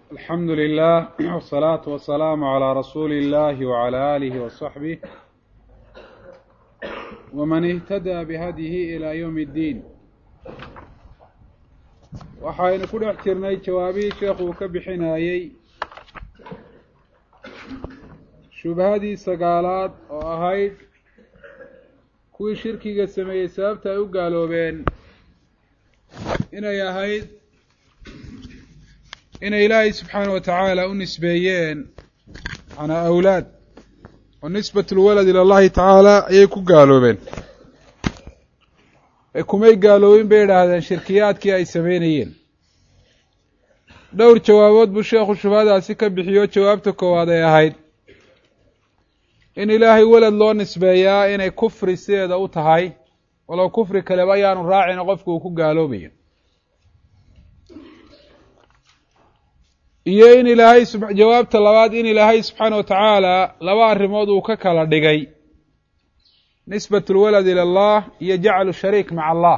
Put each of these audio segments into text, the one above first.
الحمد لله والصلاة والسلام على رسول الله وعلى آله وصحبه ومن اهتدى بهديه إلى يوم الدين. waxaynu ku dhex jirnay jawaabihii sheekhu ka bixinayay shubhadii sagaalaad oo ahayd kuwii shirkiga sameeyey sababta ay u gaaloobeen inay ahayd inay ilaahay subxaanahu wa tacaala u nisbeeyeen macnaa awlaad oo nisbatu lwalad ila allahi tacaala ayay ku gaaloobeen. kumay gaaloobin bay idhaahdeen shirkiyaadkii ay sameynayeen. dhowr jawaabood buu sheekhu shubhadaasi ka bixiyo. jawaabta koowaad ay ahayd in ilaahay walad loo nisbeeyaa inay kufri sideeda u tahay, walow kufri kaleba ayaanu raacina qofku uu ku gaaloobayo, iyo in ilaahay jawaabta labaad in ilaahay subxaana wa tacaala laba arrimood uu ka kala dhigay nisbatu lwalad ila allah iyo jaclu shariik maca allah,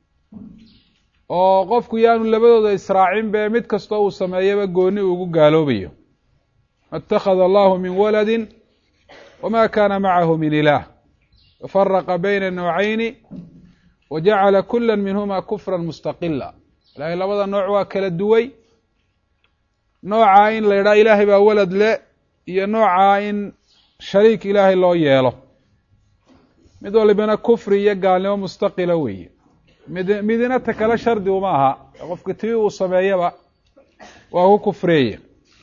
oo qofku yaanu labadooda israacin be mid kastoo uu sameeyaba gooni ugu gaaloobayo. ma اtakhada allahu min waladin wma kana macahu min ilaah wafaraqa bayna nawcayni wajacala kula minhuma kufra mustaqila. ilahay labada nooc waa kala duway, noocaa in la yidhaha ilaahay baa walad le iyo noocaa in shariik ilaahay loo yeelo. mid walibana kufri iyo gaalnimo mustaqila weeye. midina ta kale shardi uma aha, qofka tii uu sameeyaba waa ku kufreeye.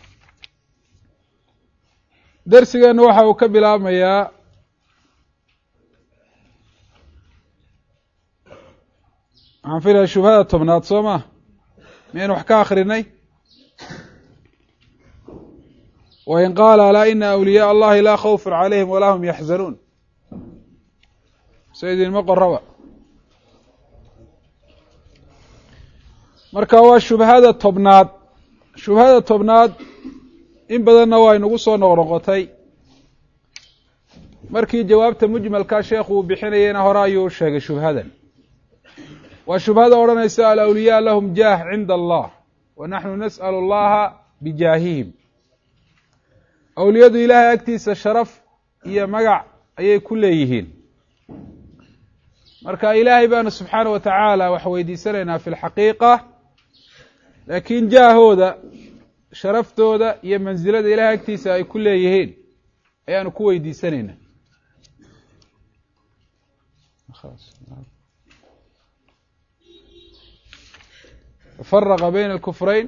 darsigeena waxa uu ka bilaabmayaa waxaan filaya shubhada tobnaad soo ma miyaynu wax ka akrinay. wain qaala alaa ina awliyaa allahi laa khawfun calayhim walaa hum yaxzanuun. so idinma qoraba. marka waa shubhada tobnaad. shubhada tobnaad in badanna waa inugu soo noqnoqotay. markii jawaabta mujmalka sheekhu uu bixinayeyna hore ayuu u sheegay shubhadan. waa shubhada odhanaysa alawliyaa lahum jaah cinda allah wa naxnu nas'alu allaha bijaahihim. awliyadu ilaahay agtiisa sharaf iyo magac ayay ku leeyihiin. marka ilaahay baanu subxaana wa tacaala wax weydiisanaynaa fi lxaqiiqa, laakiin jaahooda sharaftooda iyo mansilada ilaahay agtiisa ay ku leeyihiin ayaanu ku weydiisanaynaa. faraqa bayna alkufrayn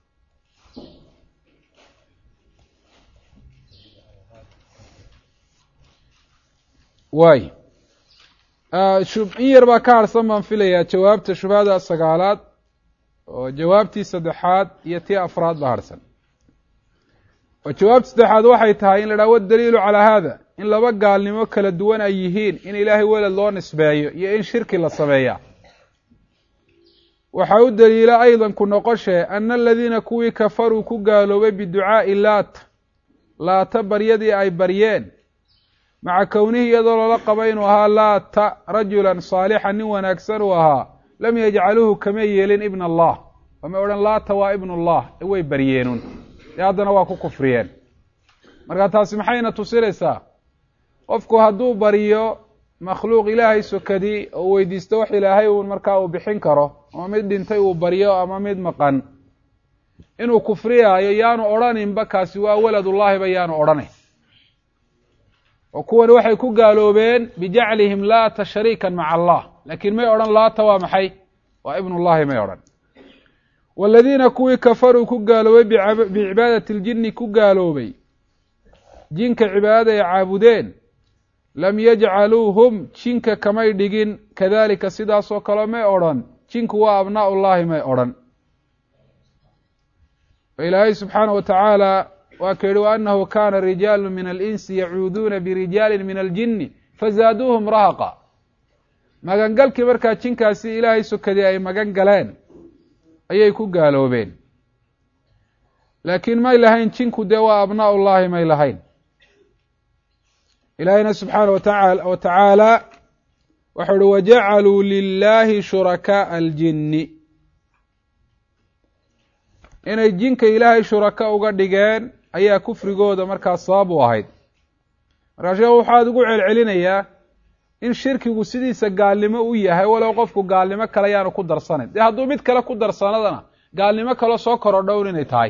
waay in yar baa ka harsan baan filayaa jawaabta shubhada sagaalaad, oo jawaabtii saddexaad iyo tii afraad ba harsan. oo jawaabta saddexaad waxay tahay in la dhaha wadaliilu calaa haada, in laba gaalnimo kala duwan ay yihiin in ilaahay welad loo nisbeeyo iyo in shirki la sameeyaa. waxaa u daliila aydan ku noqoshee ana aladiina kuwii kafaruu ku gaaloobay biducaa'i laata baryadii ay baryeen, maca kownihi iyadoo lala qaba inuu ahaa laata rajulan saalixan nin wanaagsan uu ahaa, lam yajcaluuhu kama yeelin ibn allah. wamay odhan laata waa ibn allah, way baryeenun ee haddana waa ku kufriyeen. marka taasi maxayna tusinaysaa? qofku hadduu baryo makhluuq ilaahay sokadii oo weydiisto wax ilaahay uun markaa uu bixin karo, ama mid dhintay uu baryo ama mid maqan, inuu kufriyaayo yaanu odhaninba kaasi waa waladullaahiba yaanu odhanayn. oo kuwani waxay ku gaaloobeen bijaclihim laata shariikan maca allah, laakiin may odhan laata waa maxay? waa ibnullahi may odhan. waaladiina kuwii kafaruu ku gaaloobay bicibaadati ljinni ku gaaloobay jinka cibaadada ay caabudeen, lam yajcaluuhum jinka kamay dhigin kadalika sidaasoo kale may odhan jinku waa abnaa ullahi may odhan. ilaahay subxaana wa tacaala waa ka yihi waanahu kana rijaalu min alinsi yacuuduuna birijaalin min aljinni fazaaduuhum rahaqa. magangalkii markaa jinkaasi ilaahay sokadii ay magan galeen ayay ku gaaloobeen, laakiin may lahayn jinku dee waa abnaa ullahi may lahayn. ilaahayna subxaana wa tacaala waxau uhi wajacaluu lilaahi shurakaaءa aljinni. inay jinka ilaahay shuraka uga dhigeen ayaa kufrigooda markaas sabab u ahayd. markaa sheekhu waxaad ugu celcelinayaa in shirkigu sidiisa gaalnimo u yahay walow qofku gaalnimo kale yaanu ku darsanayn. dee hadduu mid kale ku darsanadana gaalnimo kale soo korodhown inay tahay.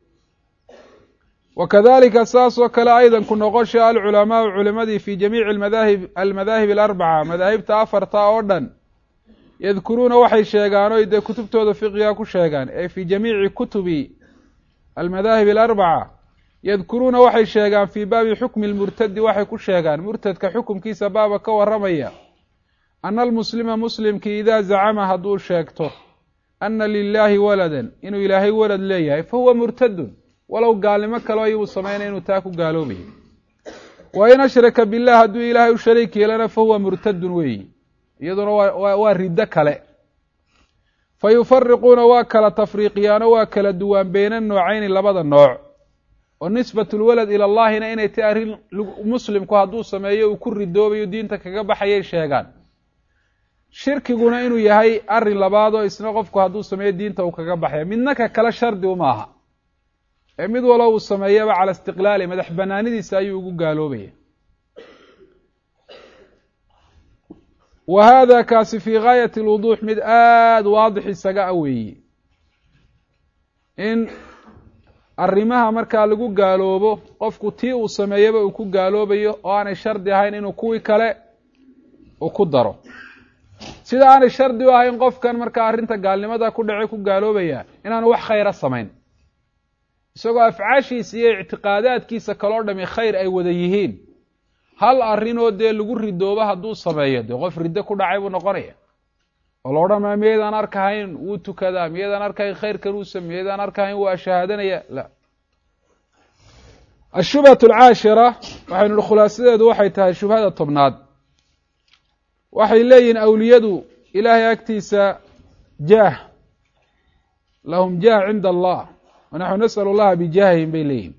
wakadalika saas oo kale aydan ku noqosha alculamaau culimadii fi jamiici almadaahib alarbaca madaahibta afarta oo dhan yadkuruuna waxay sheegaan oo dee kutubtooda fiqiga ku sheegaan ee fi jamiici kutubi almadaahib alarbaca yadkuruuna waxay sheegaan fii baabi xukmi lmurtadi waxay ku sheegaan murtadka xukumkiisa baaba ka warramaya ana almuslima muslimkii idaa zacama hadduu sheegto ana lilaahi waladan inuu ilaahay walad leeyahay fahuwa murtadun walow gaalnimo kaleo ayuu samaynay inuu taa ku gaaloobayo. wa in ashraka bilah hadduu ilaahay u shariik yeelana fahuwa murtadun weeyi iyaduna waa riddo kale. fa yufariquuna waa kala tafriiqiyaano waa kala duwaan beyna noocayni labada nooc oo nisbatu lwalad ila allahina inay tahy arrin muslimku hadduu sameeyo uu ku ridoobayo diinta kaga baxayay sheegaan. shirkiguna inuu yahay arrin labaad oo isna qofku hadduu sameeyo diinta uu kaga baxaya. midna ka kale shardi uma aha ee mid walo uu sameeyaba cala istiqlaali madax banaanidiisa ayuu ugu gaaloobaya. wa hada kaasi fii gaayati alwuduux mid aada waadix isaga a weeye in arrimaha markaa lagu gaaloobo qofku tii uu sameeyaba uu ku gaaloobayo oo aanay shardi ahayn inuu kuwii kale uu ku daro. sida aanay shardi u ahayn qofkan markaa arrinta gaalnimada ku dhacay ku gaaloobaya inaanu wax khayra samayn isagoo afcaashiisa iyo ictiqaadaadkiisa kaloo dhami khayr ay wada yihiin. hal arrinoo dee lagu ridooba hadduu sameeyo dee qof riddo ku dhacay buu noqonaya oo la odhan maa miyaydaan arkahayn wuu tukadaa, miyaydaan arkahayn khayrkan uu sameey, miyaydaan arkahayn waa shahaadanaya. la ashubhatu alcaashira waxaynu hi khulaasadeedu waxay tahay shubhada tobnaad. waxay leeyihin awliyadu ilaahay agtiisa jaah lahum jaah cinda allah wanaxnu nas'al allaha bijaahihim bay leeyihin.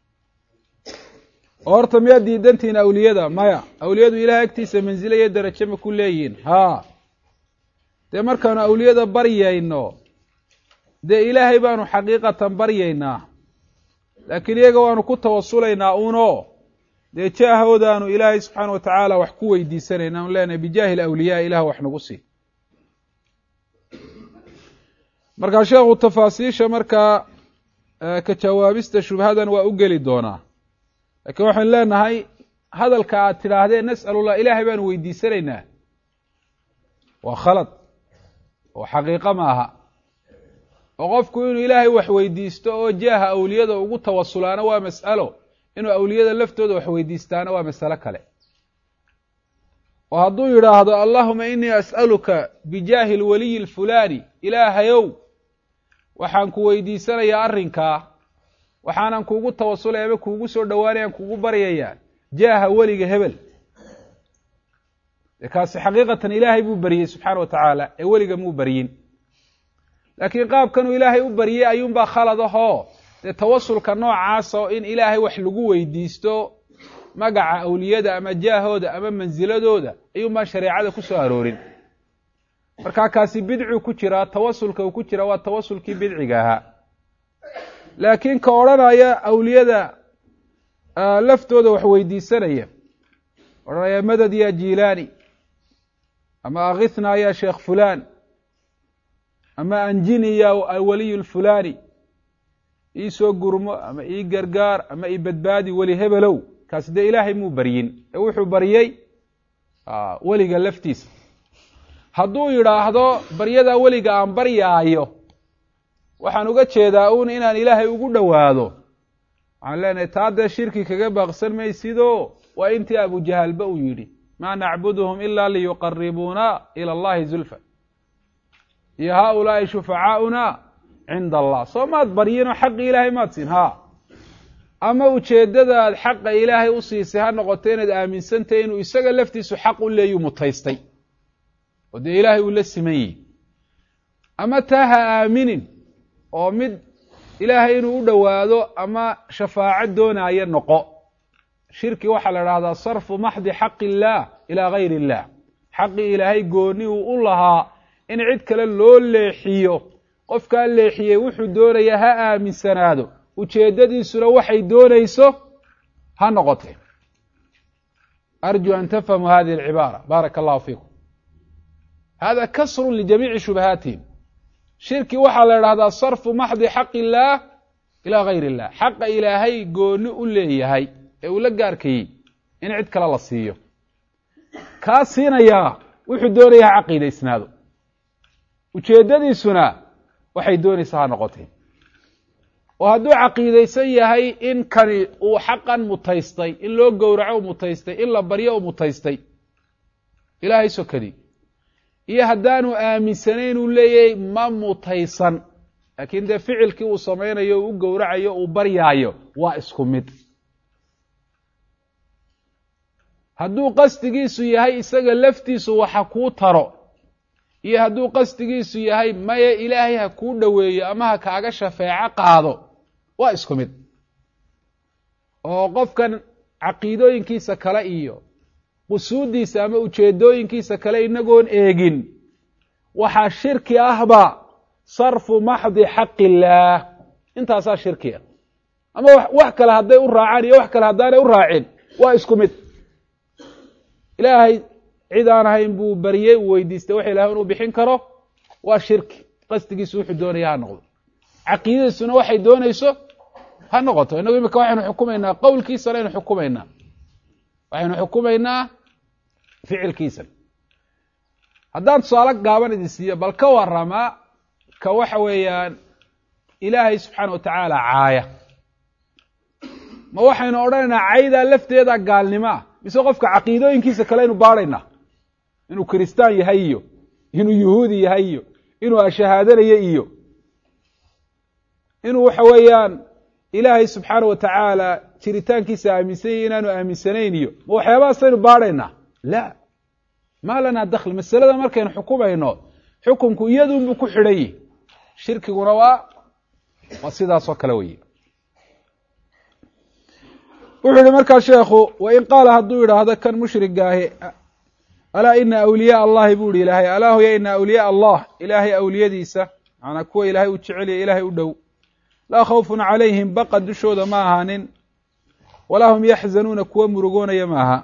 oo horta miyaad diidantihiin awliyada? maya. awliyadu ilaahay agtiisa mansilo iyo darajo ma ku leeyihiin? haa. dee markaanu awliyada baryayno dee ilaahay baanu xaqiiqatan baryaynaa laakiin iyaga waanu ku tawasulaynaa uno dee jaahoodaanu ilaahay subxaana watacaala wax ku weydiisanayna anu leenahay bijaahi alawliyaa ilaah wax nagu sii. markaa sheekhu tafaasiisha markaa ka jawaabista shubhadan waa u geli doonaa laakiin waxaynu leenahay hadalka aad tidhaahdeen nas'alullah ilaahay baanu weydiisanaynaa waa khalad oo xaqiiqo ma aha. oo qofku inuu ilaahay wax weydiisto oo jaaha awliyada ugu tawasulaana waa mas'alo, inuu awliyada laftooda wax weydiistaana waa masalo kale. oo hadduu yidhaahdo allahuma inii as'aluka bijaahi alwaliyi alfulaani, ilaahayow waxaan ku weydiisanayaa arrinkaa waxaanan kuugu tawasulaya ama kuugu soo dhowaanayaan kuugu baryayaa jaaha weliga hebel. kaasi xaqiiqatan ilaahay buu baryey subxaana wa tacaala ee weliga muu baryin. laakiin qaabkanuu ilaahay u baryey ayuunbaa khalad ahoo dee tawasulka noocaasa oo in ilaahay wax lagu weydiisto magaca awliyada ama jaahooda ama mansiladooda ayuunbaan shareecada ku soo aroorin. markaa kaasi bidcuu ku jiraa, tawasulka uu ku jira waa tawasulkii bidciga ahaa. laakiin ka odhanaya awliyada laftooda wax weydiisanaya odhanaya madad ya jilaani ama akithnaa ya sheekh fulaan ama anjini ya alwaliy lfulaani, ii soo gurmo ama ii gargaar ama ii badbaadi weli hebelow, kaasi dee ilaahay muu baryin ee wuxuu baryey weliga laftiisa. hadduu yidhaahdo baryadaa weliga aan baryaayo waxaan uga jeedaa uun inaan ilaahay ugu dhowaado, waxaan leenahay taa dee shirki kaga baaqsan maysido waa intii abujahalba uu yidhi maa nacbuduhum ilaa liyuqaribuuna ila allahi zulfa iyo haaulaai shufacaauna cinda allah. soo maad baryinoo xaqi ilaahay maad siin haa, ama ujeeddadaad xaqa ilaahay u siisay ha noqoto inaad aaminsantahay inuu isaga laftiisu xaq u leeyu mutaystay oo dee ilaahay uu la siman yihi, ama taa ha aaminin oo mid ilaahay inuu u dhowaado ama shafaaco doonaayo noqo. shirki waxaa la idhahdaa sarfu maxdi xaqi illaah ilaa gayri illah. xaqii ilaahay gooni uu u lahaa in cid kale loo leexiyo qofkaa leexiyey wuxuu doonayaa ha aaminsanaado ujeeddadiisuna waxay doonayso ha noqotee arjuu an tafhamuu hadihi alcibaara baaraka allahu fiikum hada kasrun lijamiici shubahaatihim shirki waxaa la idhahdaa sarfu maxdi xaqi illaah ilaa gayr illah xaqa ilaahay gooni u leeyahay ee uu la gaarkayey in cid kale la siiyo kaa siinayaa wuxuu doonaya ha caqiidaysnaado ujeeddadiisuna waxay doonaysaa ha noqotee oo hadduu caqiidaysan yahay in kani uu xaqan mutaystay in loo gowraco u mutaystay in la baryo u mutaystay ilaahay sokadii iyo haddaanu aaminsanayn uu leeyahay ma mutaysan laakiin dee ficilkii uu samaynayo uu u gowracayo uu baryaayo waa isku mid hadduu qasdigiisu yahay isaga laftiisu waxa kuu taro iyo hadduu qasdigiisu yahay maya ilaahay ha kuu dhoweeyo ama ha kaaga shafeeco qaado waa isku mid oo qofkan caqiidooyinkiisa kale iyo qusuuddiisa ama ujeeddooyinkiisa kale inagoon eegin waxaa shirki ahba sarfu maxdi xaqi illaah intaasaa shirki ah ama wax kale hadday u raacaan iyo wax kale haddaanay u raacin waa isku mid ilaahay cid aan ahayn buu baryey uu weydiistay wax ilahay inuu bixin karo waa shirki qasdigiisu wuxuu doonaya ha noqdo caqiidadiisuna waxay doonayso ha noqoto innagu imika waxaynu xukumaynaa qowlkiisana aynu xukumaynaa waxaynu xukumaynaa ficilkiisana haddaan tusaale gaaban idin siiyo bal ka warama ka waxa weeyaan ilaahay subxaana watacaala caaya ma waxaynu odhanaynaa caydaa lafteeda gaalnimo ah mise qofka caqiidooyinkiisa kale aynu baadhaynaa inuu kiristaan yahay iyo inuu yuhuudi yahay iyo inuu ashahaadanayo iyo inuu waxa weeyaan ilaahay subxaana watacaala jiritaankiisa aaminsan yahy inaanu aaminsanayn iyo ma waxyaabahaasaynu baadhaynaa la maa lanaa dakhl masalada markaynu xukumayno xukunku iyadunbuu ku xidhan yihi shirkiguna waa sidaas oo kale weye wuxuu yihi markaa sheekhu wain qaala hadduu yidhaahdo kan mushrigaahi alaa ina awliyaa allahi buu yihi ilaahay alaa huya ina awliyaa allah ilaahay awliyadiisa macanaa kuwa ilaahay u jeceliya ilaahay u dhow laa khawfun calayhim baqa dushooda ma ahaanin walaa hum yaxzanuuna kuwa murugoonaya maaha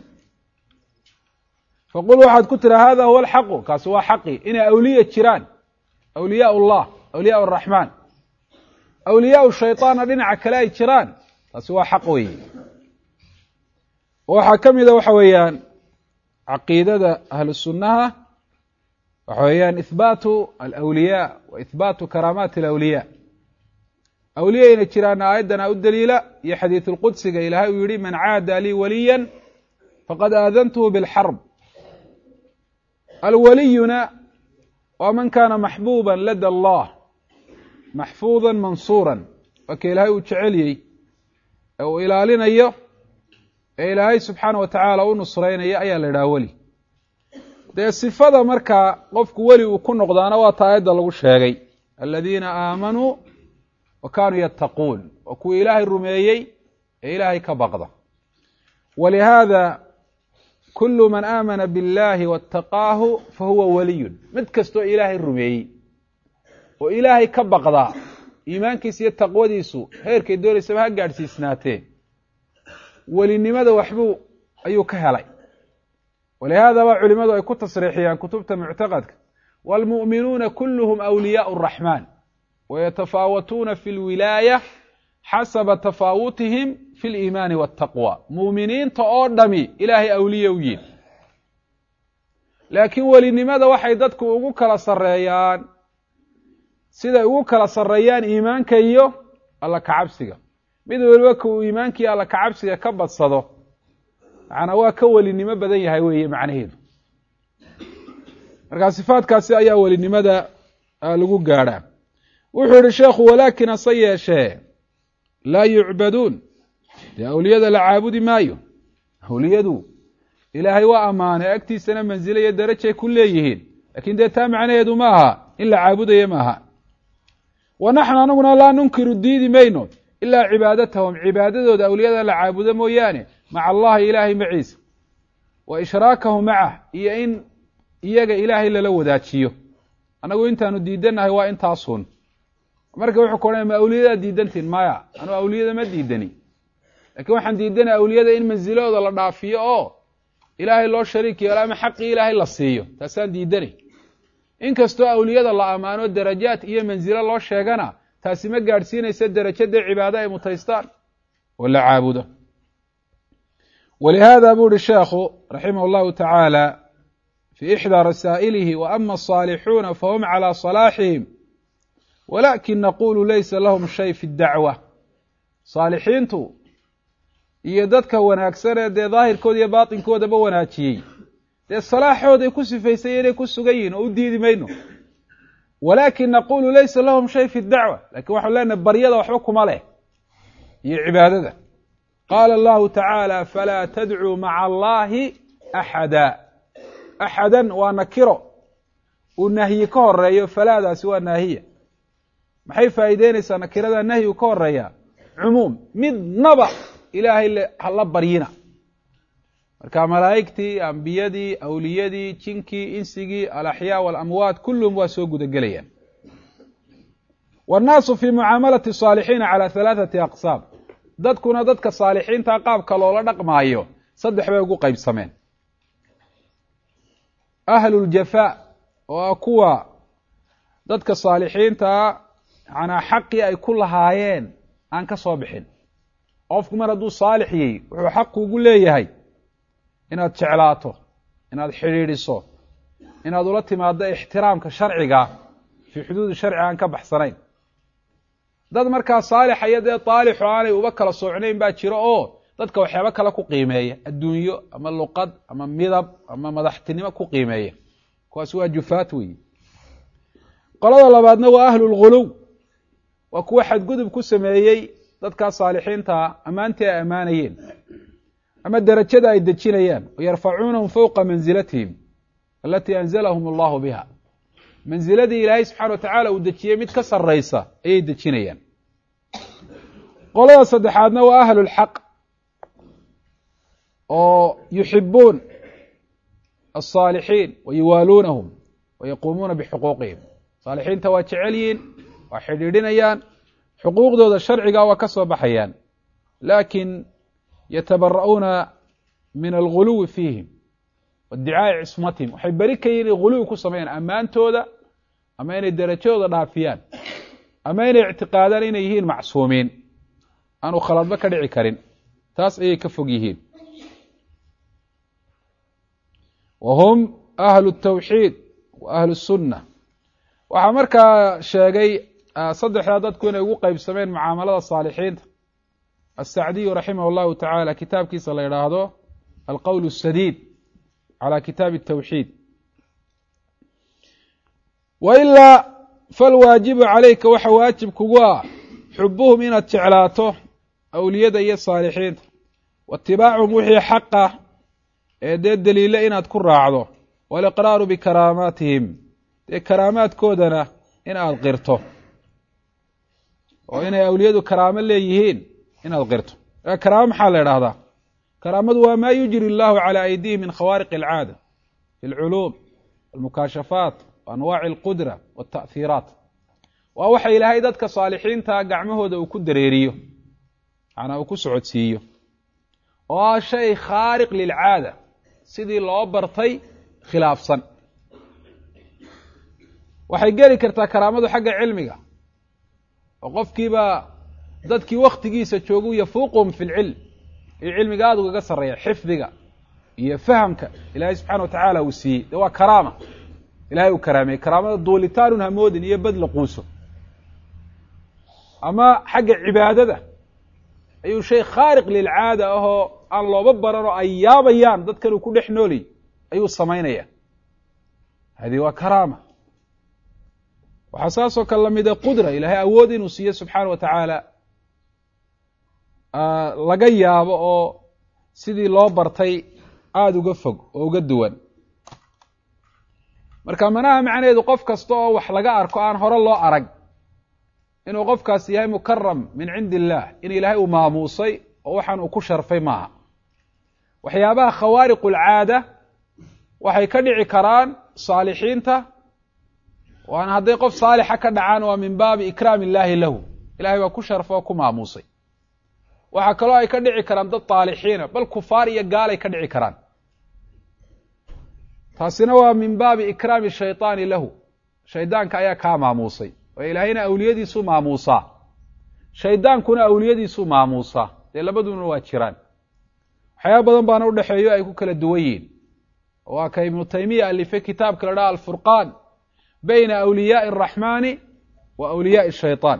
faqul waxaad ku tira hada huwa alxaqu kaasi waa xaqi inay awliya jiraan awliyaa allah awliyaa araxmaan awliyaa shayطaanna dhinaca kale ay jiraan taasi waa xaq weeye waxaa ka mida waxa weeyaan caqiidada ahlu sunnaha waxa weeyaan ihbaatu alawliyaa wa ihbaatu karaamaati alawliyaa awliya inay jiraana aayaddana u daliila iyo xadiiث اlqudsiga ilaahay uu yihi man caada lii waliya faqad aadantuhu biاlxarb alwaliyuna waa man kaana maxbuuba lada allah maxfuuda mansuura waa ka ilaahay uu jeceliyey ee uu ilaalinayo ee ilaahay subxaana wa tacaala u nusraynayo ayaa la idhaha weli dee sifada markaa qofku weli uu ku noqdaana waa ta aayadda lagu sheegay aladiina aamanuu wa kaanuu yattaquun waa kuwa ilaahay rumeeyey ee ilaahay ka baqda walihaada kulu man aamana biاllahi waataqaahu fahuwa waliyun mid kastoo ilaahay rumeeyey oo ilaahay ka baqdaa iimaankiisa iyo taqwadiisu heerkay doonaysaba ha gaadhsiisnaatee welinimada waxbuu ayuu ka helay walihaada baa culimadu ay ku tasriixiyaan kutubta muctaqadka wاlmu'minuuna kulluhum awliyaء الraxmaan wayatafaawatuuna fi اlwilaaya xasaba tafaawutihim fi اliimaani waاtaqwa muuminiinta oo dhami ilaahay awliya u yihin laakiin welinimada waxay dadku ugu kala sareeyaan siday ugu kala sareeyaan iimaanka iyo alla kacabsiga mid waliba ka uu iimaankiiyo alla kacabsiga ka badsado macnaa waa ka welinimo badan yahay weeye macnaheedu markaa sifaadkaasi ayaa welinimada lagu gaadhaa wuxuu yihi sheekhu walaakin hase yeeshee laa yucbaduun dee awliyada la caabudi maayo awliyadu ilaahay waa ammaanay agtiisana manzilo iyo darajay ku leeyihiin lakin dee taa macnaheedu ma aha in la caabudayo maaha wa naxnu anaguna laa nunkiru diidi mayno ilaa cibaadatahum cibaadadooda awliyada la caabudo mooyaane maca allahi ilaahay maciisa wa ishraakahu macah iyo in iyaga ilaahay lala wadaajiyo anagu intaanu diidanahay waa intaasun marka wuxuu ku oranaya ma awliyada diidantiin maya anu awliyada ma diidani laakiin waxaan diidanahay awliyada in mansilooda la dhaafiyo oo ilaahay loo shariik yeelo ama xaqii ilaahay la siiyo taasaan diidanay inkastoo awliyada la amaano darajaad iyo mansilo loo sheegana taasi ma gaadhsiinaysa darajada cibaado ay mutaystaan wala caabudo ولهذا بول الشيخ رحمه الله تعالى في إحدى رسائله وأما الصالحون فهم على صلاحهم ولكن نقول ليس لهم شيء في الدعوة صالحينتو يددك وناكسر دي ظاهر كود يباطن كود بوناتي دي الصلاح ودي كسي في سيري كسوغين وديدي مينو ولكن نقول ليس لهم شيء في الدعوة لكن وحو لنا بريضة وحبكم عليه هي عبادة قال الله تعالى فلا تدعوا مع الله أحدا ونكره والنهي كهرية فلا دا سوى النهي maxay faa'iideynaysaa nakirada nahyi ka horeeya cumuum midnaba ilaahay hala baryina marka malaa'igtii ambiyadii awliyadii jinkii insigii alaxyaa walamwaat kulluhum waa soo guda gelayaan wannaasu fii mucaamalati saalixiina calaa halaathati aqsaam dadkuna dadka saalixiinta qaabka loola dhaqmaayo saddex bay ugu qaybsameen ahluljafaa oo kuwa dadka saalixiinta macnaa xaqii ay ku lahaayeen aan ka soo bixin qofku mar hadduu saalix yahay wuxuu xaq ugu leeyahay inaad jeclaato inaad xidhiidhiso inaad ula timaado ixtiraamka sharciga fii xuduudi sharci aan ka baxsanayn dad markaa saalixaya dee daalixu aanay uba kala soocnayn baa jiro oo dadka waxyaabo kale ku qiimeeya adduunyo ama luqad ama midab ama madaxtinimo ku qiimeeya kuwaas waa jufaat weeye qolada labaadna waa ahlulghuluw waa kuwa xadgudub ku sameeyey dadkaa saalixiinta ammaantii ay ammaanayeen ama derajada ay dejinayaan wayarfacuunahum fowqa manzilatihim alatii anzalahum allahu biha manziladii ilaahay subxana wa tacaala uu dejiyey mid ka sarraysa ayay dejinayaan qolada saddexaadna waa ahlulxaq oo yuxibuun alsaalixiin wayuwaaluunahum wayaquumuuna bixuquuqihim saalixiinta waa jecel yihiin waa xidhiidhinayaan xuquuqdooda sharciga waa ka soo baxayaan laakin yatabara'uuna min alguluwi fiihim waidicaa'i cismatihim waxay beri ka yihin inay guluwi ku sameeyaan ammaantooda ama inay derajadooda dhaafiyaan ama inay ictiqaadaan inay yihiin macsuumiin aanu khaladba ka dhici karin taas ayay ka fog yihiin wa hum ahlu الtawxiid wa ahlu الsunna waxaa markaa sheegay saddexdaa dadku inay ugu qaybsameen mucaamalada saalixiinta الsacdiyu raximah اllahu taعala kitaabkiisa la yidhaahdo alqowl الsadiid calى kitaabi الtawxiid wailaa falwaajibu calayka waxa waajib kugu ah xubuhum inaad jeclaato awliyada iyo saalixiinta waitibaacuhum wixii xaqa ee dee daliile inaad ku raacdo waliqraaru bikaraamaatihim dee karaamaadkoodana in aad qirto oo inay awliyadu karaamo leeyihiin inaad qirto karaamo maxaa la idhaahdaa karaamadu waa maa yujri allahu calaa aydiihim min khawaariqi alcaada fi alculuum almukaashafaat waanwaaci alqudra walta'hiiraat waa waxa ilaahay dadka saalixiinta gacmahooda uu ku dareeriyo macnaa uu ku socodsiiyo oo ah shay khaariq lilcaada sidii loo bartay khilaafsan waxay geli kartaa karaamadu xagga cilmiga oo qofkiiba dadkii waktigiisa joogu yafuuquhum fi lcilm iyo cilmiga aada ugaga sarreeya xifdiga iyo fahamka ilaahay subxana wa tacaala uu siiyey de waa karaama ilahay uu karaameyey karaamada duulitaanun hamoodin iyo badla quuso ama xagga cibaadada ayuu shay khaariq lilcaada ahoo aan looba baran oo ay yaabayaan dadkan uu ku dhex noolay ayuu samaynaya hadi waa karaama waxaa saasoo kale lamida qudra ilaahay awood inuu siiyo subxaana wa tacaala laga yaabo oo sidii loo bartay aada uga fog oo uga duwan marka manaha macnaheedu qof kasta oo wax laga arko aan hore loo arag inuu qofkaas yahay mukaram min cindi illaah in ilaahay uu maamuusay oo waxaan uu ku sharfay maaha waxyaabaha khawaariqu alcaada waxay ka dhici karaan saalixiinta waana hadday qof saalixa ka dhacaan waa min baabi ikraami illaahi lahu ilahay baa ku sharfo oo ku maamuusay waxaa kaloo ay ka dhici karaan dad taalixiina bal kufaar iyo gaalay ka dhici karaan taasina waa min baabi ikraami shayطaani lahu shaydaanka ayaa kaa maamuusay oo ilaahayna awliyadiisuu maamuusaa shaydaankuna awliyadiisuu maamuusaa dee labaduna waa jiraan waxyaaba badan baana udhexeeyo ay ku kala duwan yihiin waa ka ibnu taymiya alifay kitaabka la dhaha alfurqaan bayna awliyaaءi الraxmaani wa awliyaaءi الshayطaan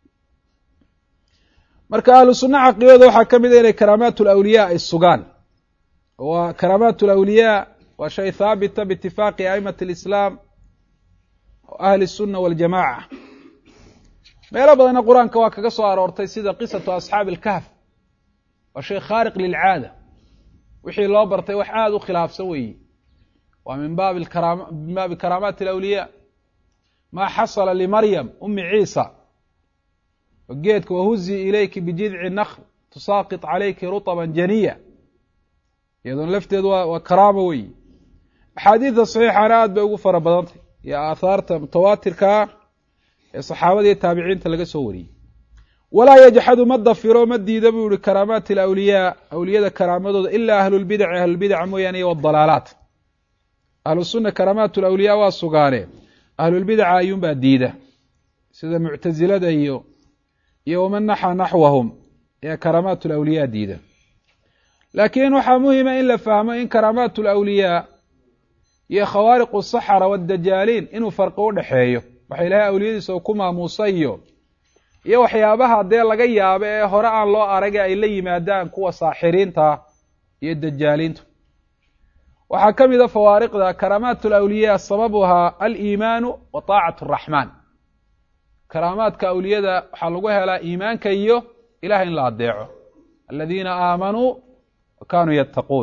marka ahlu sunna caqidada waxaa ka mid a inay karaamaat alawliyaa ay sugaan wa karaamaat alawliyaa waa shay haabita biitifaaqi a'imat alislaam ahli الsuna waاljamaca meelo badanna qur-aanka waa kaga soo aroortay sida qisatu asxaabi اlkahf waa shay khaariq lilcaada wixii loo bartay wax aada u khilaafsan weeye waa min baabi karaamaati alawliyaa maa xasala limaryam umi ciisa geedka wahuzi ilayki bijidci nakhl tusaaqit calayki rutaban janiya iyadoona lafteedu waa karaamo weyi axaadiidta saxiixana aad bay ugu fara badantay iyo aathaarta mutawaatirkaa ee saxaabada iyo taabiciinta laga soo wariyey walaa yajxadu ma dafiro ma diida buu yihi karaamaati alawliyaa awliyada karaamadooda ilaa ahlulbidaci ahlulbidaca mooyaane iyo wadalaalaat ahlu sunna karaamaat alawliyaa waa sugaane ahlulbidaca ayuunbaa diida sida muctasilada iyo waman naxa naxwahum ee karaamaat alawliyaa diida laakiin waxaa muhima in la fahmo in karaamaat alawliyaa iyo khawaariqu asaxara waadajaaliin inuu farqi u dhexeeyo waxa ilahay awliyadiisa uu ku maamuusay iyo waxyaabaha dee laga yaabo ee hore aan loo aragay ay la yimaadaan kuwa saaxiriinta iyo dajaaliinta waxaa ka mid a fawaariqda karaamaat alawliyaa sababuhaa aliimaanu wa taacatu araxmaan karaamaadka awliyada waxaa lagu helaa iimaanka iyo ilahay in la adeeco aladiina aamanuu wa kaanuu yattaquun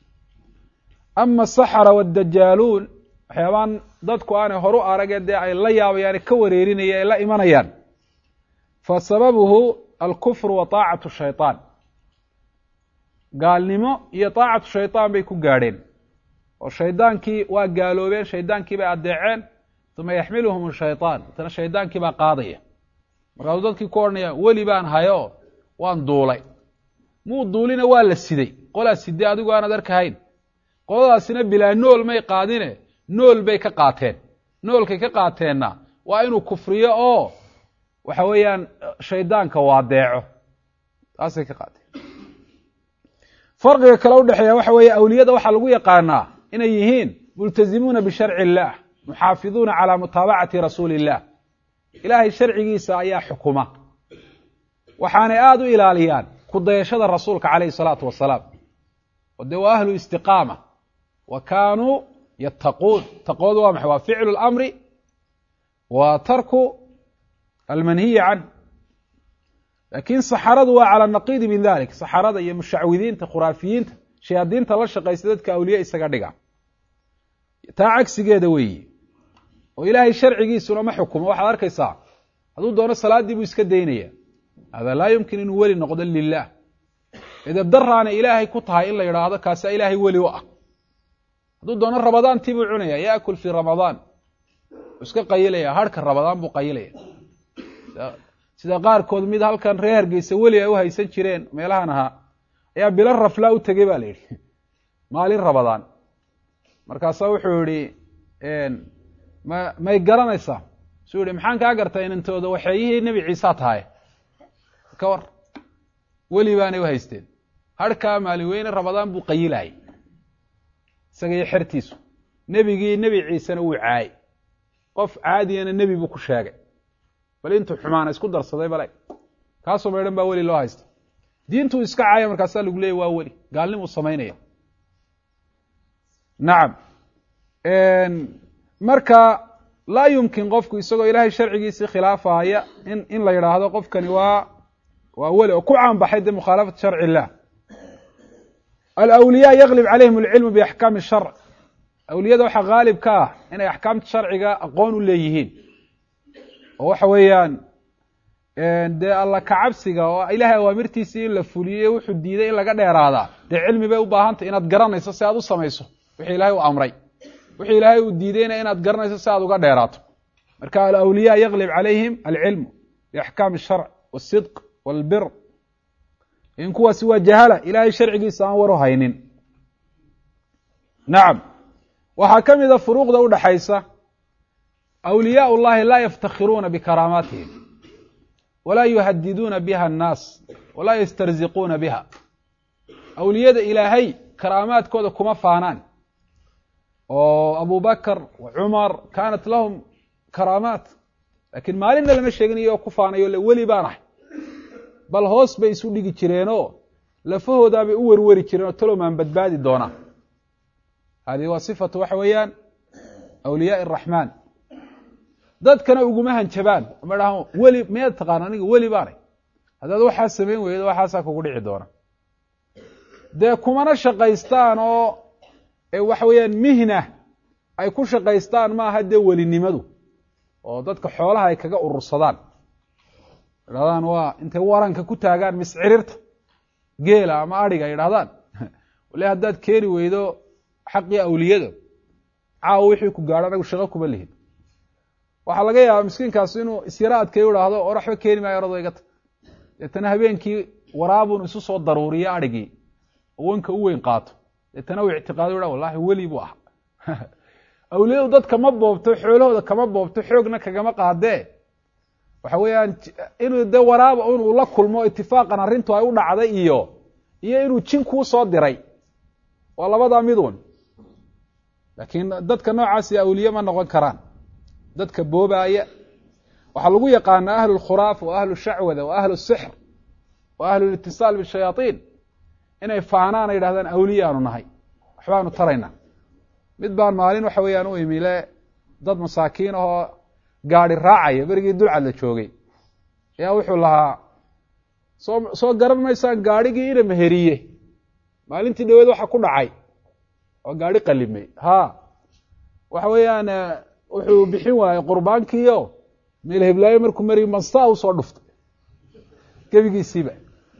ama asaxara waاdajaaluun waxyaabaan dadku aanay horu arage dee ay la yaabayaan ka wareerinaya ay la imanayaan fa sababuhu alkufru wa taacatu shayطaan gaalnimo iyo taacatu shayطaan bay ku gaadheen oo shaydaankii waa gaaloobeen shaydaankii bay adeeceen uma yaxmiluhum shayطaan tana shaydaankii baa qaadaya markaasuu dadkii ku odhanaya weli baan hayo waan duulay muu duulina waa la siday qolaa siday adigu aanad arkahayn qoladaasina bilaa nool may qaadine nool bay ka qaateen noolkay ka qaateenna waa inuu kufriyo oo waxa weeyaan shaydaanka waa adeeco taasay ka qaateen farqiga kale udhexeeya waxa weeye awliyada waxaa lagu yaqaanaa inay yihiin multazimuuna bisharci illah muxaafiduuna calaa mutaabacati rasuuli illah ilaahay sharcigiisa ayaa xukuma waxaanay aada u ilaaliyaan ku dayashada rasuulka calayhi salaatu wasalaam oo dee waa ahlu istiqaama wa kaanuu yattaquun taqwadu waa maxay waa ficlu lamri wa tarku almanhiyi canh laakiin saxaradu waa cala naqiidi min dalik saxarada iyo mushacwidiinta khuraafiyiinta shayaadiinta la shaqaysa dadka awliye isaga dhiga taa cagsigeeda weeye oo ilaahay sharcigiisuna ma xukumo waxaad arkaysaa hadduu doono salaaddii buu iska daynaya hada laa yumkin inuu weli noqdo lilah edabdaraana ilaahay ku tahay in la yidhaahdo kaasaa ilaahay weli u ah hadduu doono ramadaantii buu cunaya yaakul fii ramadaan u iska qayilaya harhka ramadaan buu qayilaya sida qaarkood mid halkan reer hargeysa weli ay u haysan jireen meelahan ahaa ayaa bilo raflaa u tegey ba la yidhi maalin ramadaan markaasaa wuxuu yihi may garanaysaa suu yihi maxaan kaa gartay inantooda waxeeyihii nebi ciisa tahay ka war weli baanay u haysteen harhkaa maalin weyne ramadaan buu qayilayay isaga iyo xertiisu nebigii nebi ciisena wuu caayay qof caadiyana nebi buu ku sheegay bal intuu xumaana isku darsaday bale kaasoo maydhan baa weli loo haysta diintuu iska caaya markaasaa lagu leeyay waa weli gaalnimuu samaynaya nacam marka laa yumkin qofku isagoo ilaahay sharcigiisii khilaafahaya in la yidhaahdo qofkani waa weli oo ku caanbaxay dee mukhaalafati sharci illah alawliyaa yaglib calayhim alcilmu biaxkaami sharc awliyada waxaa haalib ka ah inay axkaamta sharciga aqoon u leeyihiin oo waxa weeyaan dee alla kacabsiga oo ilaahay awaamirtiisii in la fuliyo wuxuu diiday in laga dheeraadaa dee cilmi bay u baahantay inaad garanayso si aad u samayso wixii ilaahay u amray wixii ilaahay uu diidayna inaad garanayso si aad uga dheeraato marka alawliyaa yaglib calayhim alcilmu biaxkaami الsharc wالsidq wاlbir in kuwaasi waa jahala ilahay sharcigiisa aan war u haynin nacam waxaa ka mida furuuqda udhaxaysa awliyaa اllahi laa yaftakhiruuna bikaraamaatihim walaa yuhadiduuna biha الnaas walaa ystarziquuna biha awliyada ilaahay karaamaadkooda kuma faanaan oo abu bakr wa cumar kaanat lahum karaamaat lakiin maalinna lama sheegin iyagoo ku faanayo le weli baan ahay bal hoos bay isu dhigi jireenoo lafahoodaabay u werweri jireen oo talomaan badbaadi doonaa hadihi waa sifatu waxa weeyaan awliyaa الraxmaan dadkana uguma hanjabaan ma dhahan weli miyaad taqaan aniga weli baanay haddaad waxaa samayn weydo waxaasaa kugu dhici doona dee kumana shaqaystaan oo waxa weeyaan mihna ay ku shaqaystaan maaha dee welinimadu oo dadka xoolaha ay kaga urursadaan idhahdaan waa intay waranka ku taagaan miscirirta geela ama adhiga ay idhahdaan wali haddaad keeni weydo xaqii awliyada caawa wixii ku gaadho anagu shaqo kuma lihin waxaa laga yaabaa miskiinkaas inuu isyara adkeeyo idhaahdo oo waxba keeni maayo orado iga tag deetana habeenkii waraabun isu soo daruuriyo adhigii oo wanka u weyn qaato deetana uu ictiqaado ha wallahi weli buu ah awliyadu dadka ma boobto xoolahooda kama boobto xoogna kagama qaadee waxa weeyaan inuu de waraaba inuu la kulmo itifaaqan arrintu ay u dhacday iyo inuu jin kuu soo diray waa labadaa midun laakiin dadka noocaasi awliye ma noqon karaan dadka boobaaya waxaa lagu yaqaanaa ahlu lkhuraaf wa ahlu shacwada wa ahlu sixr wa ahlu litisaal bishayaaiin inay faanaan ay yidhahdaan awliyaanu nahay waxbaanu taraynaa mid baan maalin waxa weeyaan u imile dad masaakiin ahoo gaadi raacaya berigii dulcad la joogay ayaa wuxuu lahaa soo garan maysaan gaadhigii ina meheriye maalintii dhaweed waxa ku dhacay oo gaadhi qalimay waxa weeyaan wuxuu bixin waayey qurbaankiio meel heblaayo markuu mari mastaa usoo dhuftay gebigiisiiba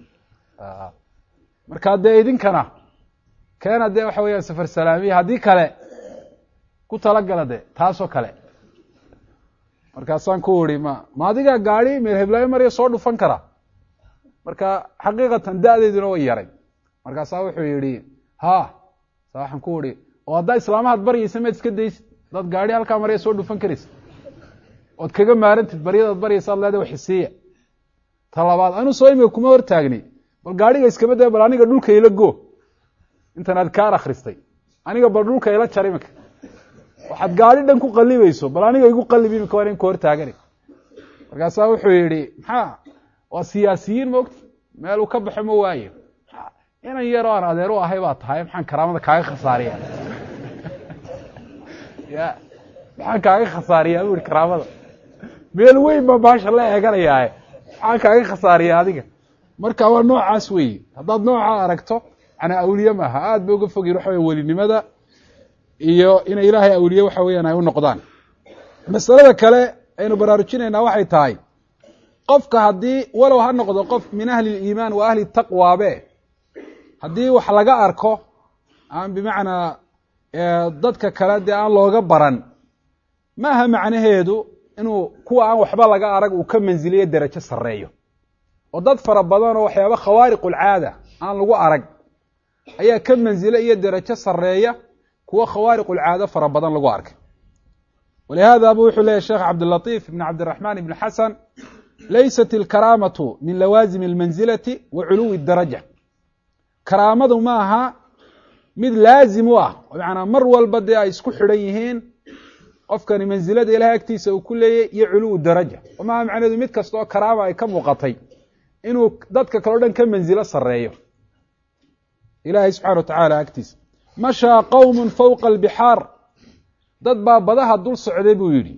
markaa dee idinkana keena dee waxa weeyaan safar salaamiya haddii kale ku talagala de taasoo kale markaasaan ku uri ma adigaa gaadi meel heblaayo mariya soo dhufan kara marka xaqiiqatan da-deeduna way yaray markaasaa wuxuu yihi sa waxaan ku uri oo haddaa islaamahaad baryaysa maad iska daysid dad gaadi halkaa mariya soo dhufan karaysa ood kaga maarantid baryadaad baryaysa ad leeda waxisiiya ta labaad anu soo imika kuma hortaagni bal gaadhiga iskama daya bal aniga dhulka ila go intan adkaar akristay aniga bal dhulka ila jar imika waxaad gaadi dhan ku qalibayso bal aniga igu qalib imika waa nin ka hortaagani markaasaa wuxuu yihi maxaa waa siyaasiyiin maogta meel uu ka baxo ma waaye inan yaroo aan adeer u ahay baa tahay maxaan karaamada kaaga khasaariya ya maxaan kaaga khasaariyaa bu ihi karaamada meel weyn baa baasha la eeganayaaye maxaan kaaga khasaariya adiga marka waa noocaas weeye haddaad noocaa aragto manaa awliye maaha aad bay uga fogyihin waxa wey welinimada iyo inay ilaahay awliye waxa weeyaan ay u noqdaan masalada kale aynu baraarujinaynaa waxay tahay qofka haddii walow ha noqdo qof min ahli liimaan wa ahli taqwaabe haddii wax laga arko aan bimacnaa dadka kale dee aan looga baran maaha macnaheedu inuu kuwa aan waxba laga arag uu ka manziliyo derajo sarreeyo oo dad fara badan oo waxyaaba khawaariqulcaada aan lagu arag ayaa ka manzile iyo derajo sarreeya kuwa khawaariqulcaado fara badan lagu arkay walihaada bu wuxuu leeyahy sheekh cabdilatiif ibn cabdiraxmaan ibn xasan laysat ilkaraamatu min lawaazimi almanzilati wa culuwi daraja karaamadu ma aha mid laazim u ah macanaa mar walba dee ay isku xidhan yihiin qofkani manzilada ilahay agtiisa uu ku leeyay iyo culuwu daraja oo maaha macnaheedu mid kasta oo karaama ay ka muuqatay inuu dadka kaleo dhan ka manzilo sarreeyo ilahay subxana wa tacaala agtiisa mashaa qowmun fawqa albixaar dad baa badaha dul socday buu yidhi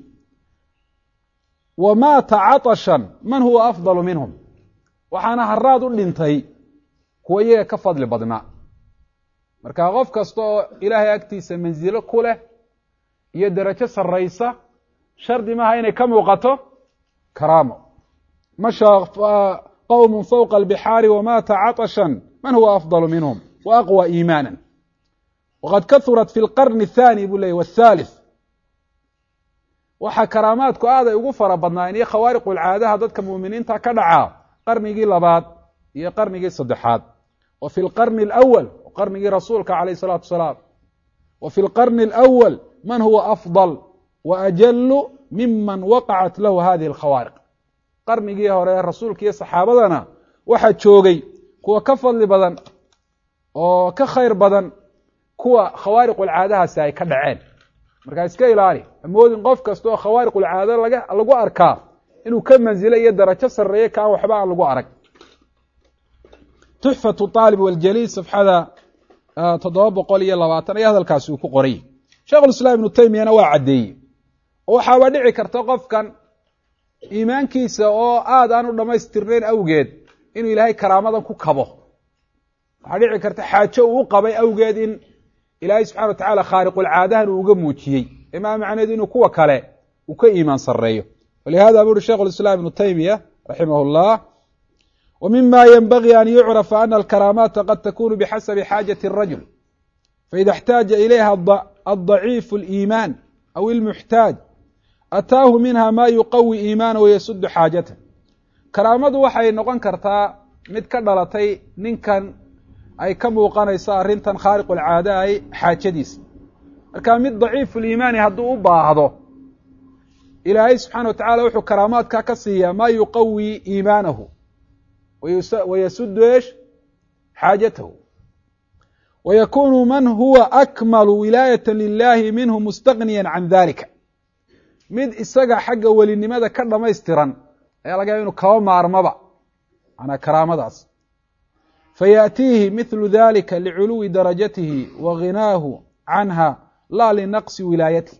wamaata caطashan man huwa afdalu minhum waxaana haraad u dhintay kuwa iyaga ka fadli badnaa marka qof kasta oo ilaahay agtiisa manzilo ku leh iyo derajo sarraysa shardi maaha inay ka muuqato karaamo mashaa qowmun fawqa albixaari wamaata caطashan man huwa afdalu minhum wa aqwى iimaana waqad kahurat fi lqarni الثaanي buu leeyay wالthalith waxa karaamaadku aad ay ugu fara badnaayeen iyo khawaariqul caadaha dadka muuminiinta ka dhaca qarnigii labaad iyo qarnigii saddexaad wa fi lqarni alawal qarnigii rasuulka calayhi salaatu wasalaam wa fi lqarni alawal man huwa afdal wa ajallu miman waqacat lahu hadihi alkhawaariq qarnigii hore rasuulka iyo saxaabadana waxaa joogay kuwa ka fadli badan oo ka khayr badan kuwa khawaariqul caadahaasi ay ka dhaceen markaa iska ilaali amoodin qof kasta oo khawaariqul caada lagu arkaa inuu ka manzilo iyo darajo sarreeye kaan waxba aan lagu arag tuxfatu aalib waljaliil safxada 720 ayaa hadalkaasi uu ku qoray sheekhulislaam ibnu taymiyana waa caddeeyey oo waxaaba dhici karta qofkan iimaankiisa oo aad aan u dhammaystirnayn awgeed inuu ilaahay karaamadan ku kabo waxaa dhici karta xaajo uu u qabay awgeed in ilaahay subxana wa tacaala khaariqulcaadahan uu uga muujiyey imaa macneedu inuu kuwa kale uu ka iimaan sarreeyo walihada buu uhi sheikhu lislaam ibnu taymiya raximah llah wa mima yenbagii an yucrafa ana alkaraamaata qad takunu bixasabi xaajati الrajul faida اxtaaja ilayha alضaciifu اliimaan aw ilmuxtaaj ataahu minha ma yuqawi iimaana wayasudu xaajatah karaamadu waxay noqon kartaa mid ka dhalatay ninkan ay ka muuqanayso arrintan khaariqulcaada ay xaajadiisa marka mid daciifuliimaani hadduu u baahdo ilaahay subxaana wa tacala wuxuu karaamaadka ka siiyaa maa yuqawi iimaanahu wayasudu eesh xaajatahu wayakunu man huwa akmalu wilaayata lilahi minhu mustagniya can dalika mid isaga xagga welinimada ka dhamaystiran ayaa laga yaaba inu kaba maarmaba manaa karaamadaas fayaأtiihi mithlu dalika liculuwi darajatihi wa ghinaahu canha laa linaqsi wilaayatihi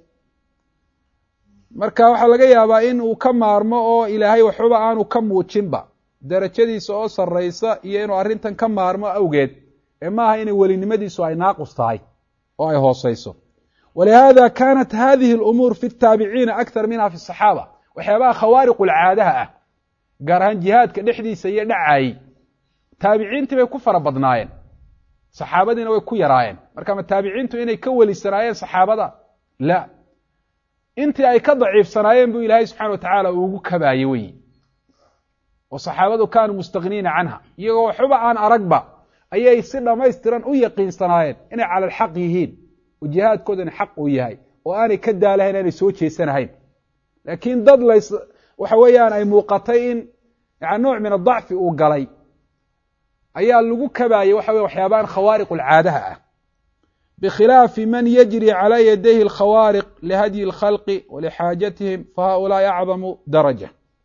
marka waxaa laga yaabaa in uu ka maarmo oo ilaahay waxbaba aanu ka muujinba darajadiisa oo sarraysa iyo inuu arrintan ka maarmo awgeed ee maaha inay welinimadiisu ay naaqus tahay oo ay hooseyso walihada kanat hadihi اlumuur fi الtaabiciina akthar minha fi الصaxaaba waxyaabaha khawaariqulcaadaha ah gaar ahaan jihaadka dhexdiisa iyo dhacayey taabiciintii bay ku fara badnaayeen saxaabadiina way ku yaraayeen marka ma taabiciintu inay ka welisanaayeen saxaabada la intii ay ka daciifsanaayeen buu ilaahay subxana wa tacaala uu ugu kabaayey weyi oo saxaabadu kaanuu mustagniina canha iyagoo waxba aan aragba ayay si dhammaystiran u yaqiinsanaayeen inay cala alxaq yihiin oo jihaadkoodani xaq uu yahay oo aanay ka daalahayn aanay soo jeesanahayn laakiin dad waxa weeyaan ay muuqatay in yani nooc min adacfi uu galay ayaa lagu kabaayey waxa weye waxyaabaan khawaariqulcaadaha ah bikhilaafi man yajri calaa yadayhi alkhawaariq lihadyi اlkhalqi walixaajatihim fahaulaai acdamu daraja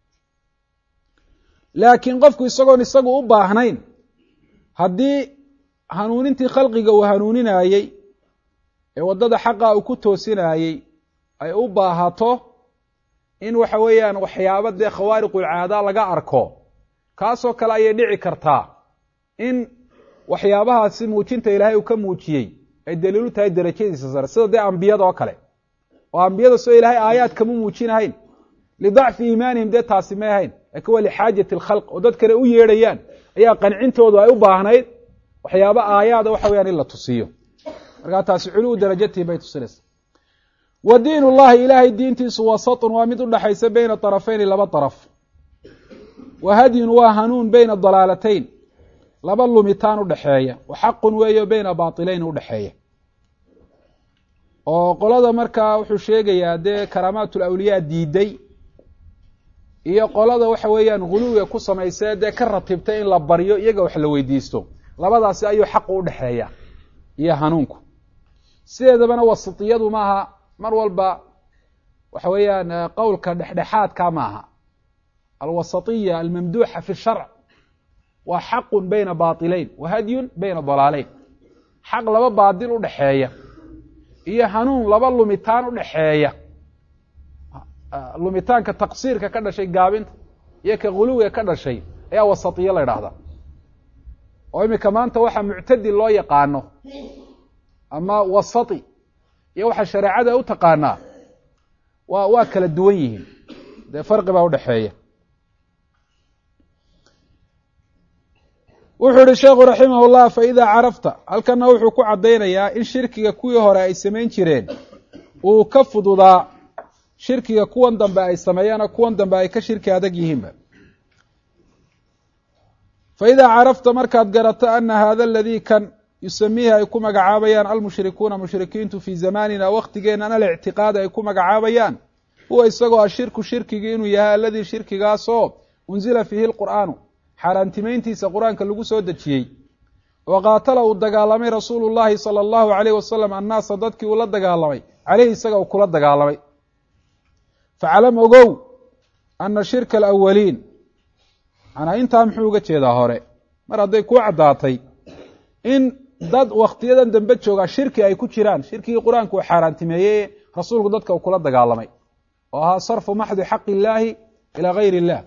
laakiin qofku isagoon isagu u baahnayn haddii hanuunintii khalqiga uu hanuuninayey ee waddada xaqa uu ku toosinayey ay u baahato in waxa weeyaan waxyaaba dee khawaariqulcaada laga arko kaasoo kale ayay dhici kartaa in waxyaabahaasi muujinta ilaahay uu ka muujiyey ay daliilu tahay darajadiisa sare sida dee ambiyada oo kale oo ambiyada soo ilaahay aayaad kama muujinahayn lidacfi iimaanihim dee taasi may ahayn laakiin waa lixaajati alkhalq oo dad kale u yeedhayaan ayaa qancintoodu ay u baahnayd waxyaaba aayaada waxa weyaan in la tusiyo markaa taasi culuwu darajatihi bay tusinaysa wa diin ullahi ilaahay diintiisu wasatun waa mid udhaxaysa beyna طarafayni laba طaraf wa hadyun waa hanuun beyna dalaalatayn laba lumitaan udhaxeeya wa xaqun weeyo beyna baatilayn udhaxeeya oo qolada markaa wuxuu sheegayaa dee karaamaat ulawliyaa diiday iyo qolada waxa weeyaan guluwiga ku samaysee dee ka ratibtay in la baryo iyaga wax la weydiisto labadaasi ayuu xaqu udhaxeeya iyo hanuunku sideedabana wasitiyadu maaha mar walba waxa weeyaan qowlka dhexdhexaadka maaha alwasatiya almamduuxa fi sharc waa xaqun beyna baatilayn wa hadyun beyna dalaalayn xaq laba baadil udhaxeeya iyo hanuun laba lumitaan udhaxeeya lumitaanka taqsiirka ka dhashay gaabinta iyo ka guluwiga ka dhashay ayaa wasatiya la idhaahdaa oo imika maanta waxaa muctadil loo yaqaano ama wasati iyo waxa shareecada u taqaanaa waa kala duwan yihiin dee farqi baa udhaxeeya wuxuu ihi sheekhu raximah llah faida carafta halkana wuxuu ku caddaynayaa in shirkiga kuwii hore ay samayn jireen uu ka fududaa shirkiga kuwan dambe ay sameeyaan kuwan dambe ay ka shirki adag yihiinba faidaa carafta markaad garato ana hada aladii kan yusamiihi ay ku magacaabayaan almushrikuuna mushrikiintu fii zamaanina waktigeennan alictiqaadi ay ku magacaabayaan huwa isagoo ashirku shirkigii inuu yahay aladii shirkigaasoo unzila fiihi lqur'aanu xaaraantimayntiisa qur-aanka lagu soo dejiyey wa qaatala uu dagaalamay rasuulu llahi sala allahu alayh wasalam annaasa dadkii uu la dagaalamay caleyhi isaga uu kula dagaalamay facalam ogow ana shirka alawaliin manaa intaa muxuu uga jeedaa hore mar hadday kuu caddaatay in dad waktiyadan dambe joogaa shirki ay ku jiraan shirkigii qur-aanku uu xaaraantimeeyey rasuulku dadka uu kula dagaalamay oo ahaa sarfu maxdi xaqi illaahi ilaa gayri illah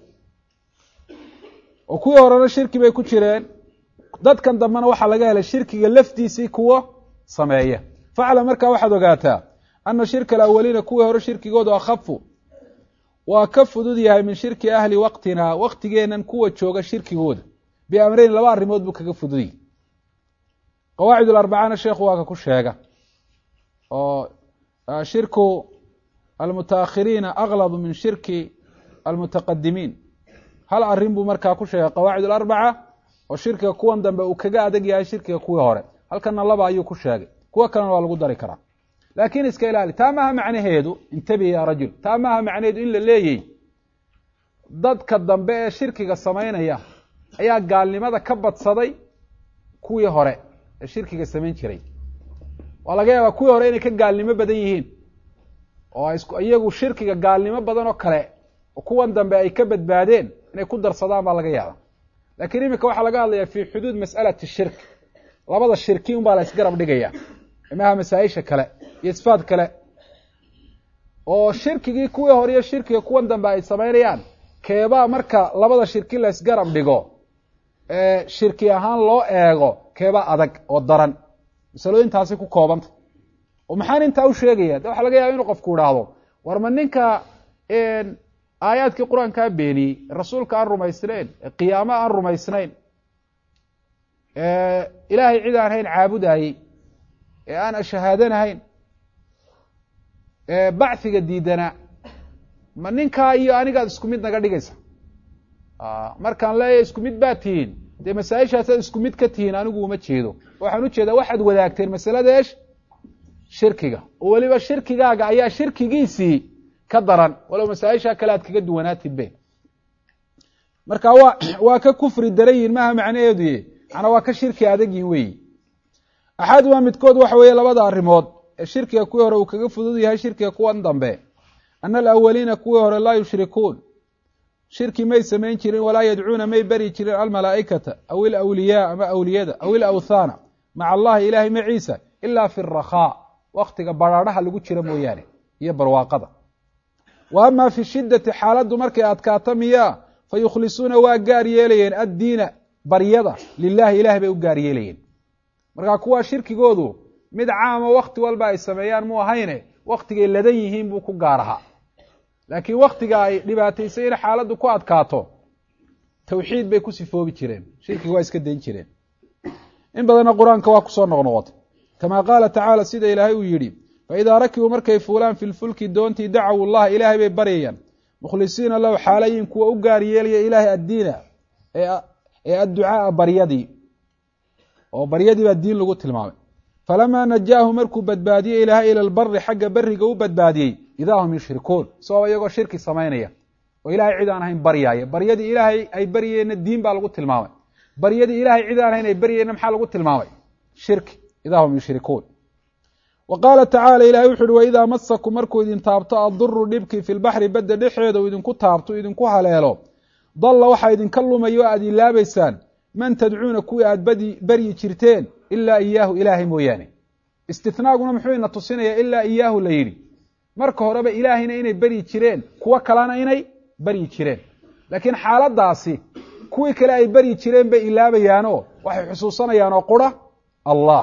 oo kuwii horena shirki bay ku jireen dadkan dambena waxaa laga helay shirkiga laftiisii kuwa sameeya faclam markaa waxaad ogaataa ana shirka alawaliina kuwii hore shirkigoodu akhafu waa ka fudud yahay min shirki ahli waqtina waktigeenan kuwa jooga shirkigooda biamreyn laba arrimood buu kaga fudud yahay qawaacid alarbacana sheekhu waa ka ku sheega oo shirku almutaakhiriina agladu min shirki almutaqadimiin hal arrin buu markaa ku sheegay qawaacid alarbaca oo shirkiga kuwan dambe uu kaga adag yahay shirkiga kuwii hore halkana laba ayuu ku sheegay kuwo kalena waa lagu dari karaa laakiin iska ilaali taa maaha macnaheedu intabi ya rajul taa maaha macnaheedu in la leeyay dadka dambe ee shirkiga samaynaya ayaa gaalnimada ka badsaday kuwii hore ee shirkiga samayn jiray waa laga yaabaa kuwii hore inay ka gaalnimo badan yihiin oo iyagu shirkiga gaalnimo badan oo kale oo kuwan dambe ay ka badbaadeen inay ku darsadaan baa laga yaaba laakiin iminka waxaa laga hadlayaa fii xuduud mas'alati shirk labada shirki un baa la isgarab dhigaya imaha masaa-isha kale iyo sifaad kale oo shirkigii kuwii hore iyo shirkiga kuwan dambe ay samaynayaan keebaa marka labada shirki la isgarab dhigo shirki ahaan loo eego keebaa adag oo daran masalooyintaasi ku koobanta oo maxaan intaa u sheegaya de waxaa laga yaaba inuu qofku idhaahdo war ma ninka aayaadkii qur-aankaa beeniyey rasuulka aan rumaysnayn qiyaamo aan rumaysnayn ilaahay cid aan hayn caabudayey ee aan ashahaadanahayn bacfiga diidana ma ninkaa iyo anigaad isku mid naga dhigaysa markaan leeyahay isku mid baad tihiin dee masaa-ishaasaad isku mid ka tihiin anigu uma jeedo waxaan u jeedaa waxaad wadaagteen masalada eesh shirkiga oo weliba shirkigaaga ayaa shirkigiisii ka daran walow masaa-ishaa kale aad kaga duwanaatid be marka waa ka kufri daran yihin maaha macnaheedu manaa waa ka shirki adag yihin weyi axadumaa midkood waxa weeye labada arrimood ee shirkiga kuwii hore uu kaga fudud yahay shirkiga kuwan dambe ana alawaliina kuwii hore laa yushrikuun shirki may samayn jirin walaa yadcuuna may beri jirin almalaa'ikata aw ilawliyaa ama awliyada aw ilawthaana maca allahi ilaahay maciisa ilaa fi rakhaa waktiga baraadhaha lagu jira mooyaane iyo barwaaqada wa ama fi shiddati xaaladdu markay adkaato miyaa fa yukhlisuuna waa gaar yeelayeen addiina baryada lilahi ilahay bay u gaar yeelayeen markaa kuwaa shirkigoodu mid caamo wakti walba ay sameeyaan mu ahayne waktigay ladan yihiin buu ku gaar ahaa laakiin waktiga ay dhibaataysay in xaaladdu ku adkaato tawxiid bay ku sifoobi jireen shirkiga waa iska dayn jireen in badanna qur-aanka waa kusoo noqnoqotay kamaa qaala tacaala sida ilaahay uu yidhi faidaa rakibuu markay fuulaan fi lfulki doontii dacaw llaha ilaahay bay baryayaan mukhlisiina lahu xaalayin kuwa u gaar yeelaya ilaahay addiina ee adducaaa baryadii oo baryadii baa diin lagu tilmaamay falamaa najaahu markuu badbaadiyey ilaahay ila lbari xagga beriga u badbaadiyey idaa hum yushrikuun sababa iyagoo shirki samaynaya oo ilaahay cid aan ahayn baryaaya baryadii ilaahay ay baryayeenna diin baa lagu tilmaamay baryadii ilaahay cid aan ahayn ay baryayeenna maxaa lagu tilmaamay shirki idaa hum yushrikuun wa qaala tacaala ilahay wuxu uhi waidaa masakum markuu idin taabto adduru dhibkii fi lbaxri badda dhexeeda uu idinku taabto idinku haleelo dalla waxaa idinka lumaya o aad ilaabaysaan man tadcuuna kuwii aad baryi jirteen ilaa iyaahu ilaahay mooyaane istinaaguna muxuu ina tusinaya ilaa iyaahu la yidhi marka horeba ilaahayna inay baryi jireen kuwo kalena inay baryi jireen laakiin xaaladaasi kuwii kale ay baryi jireen bay ilaabayaanoo waxay xusuusanayaan oo qura allah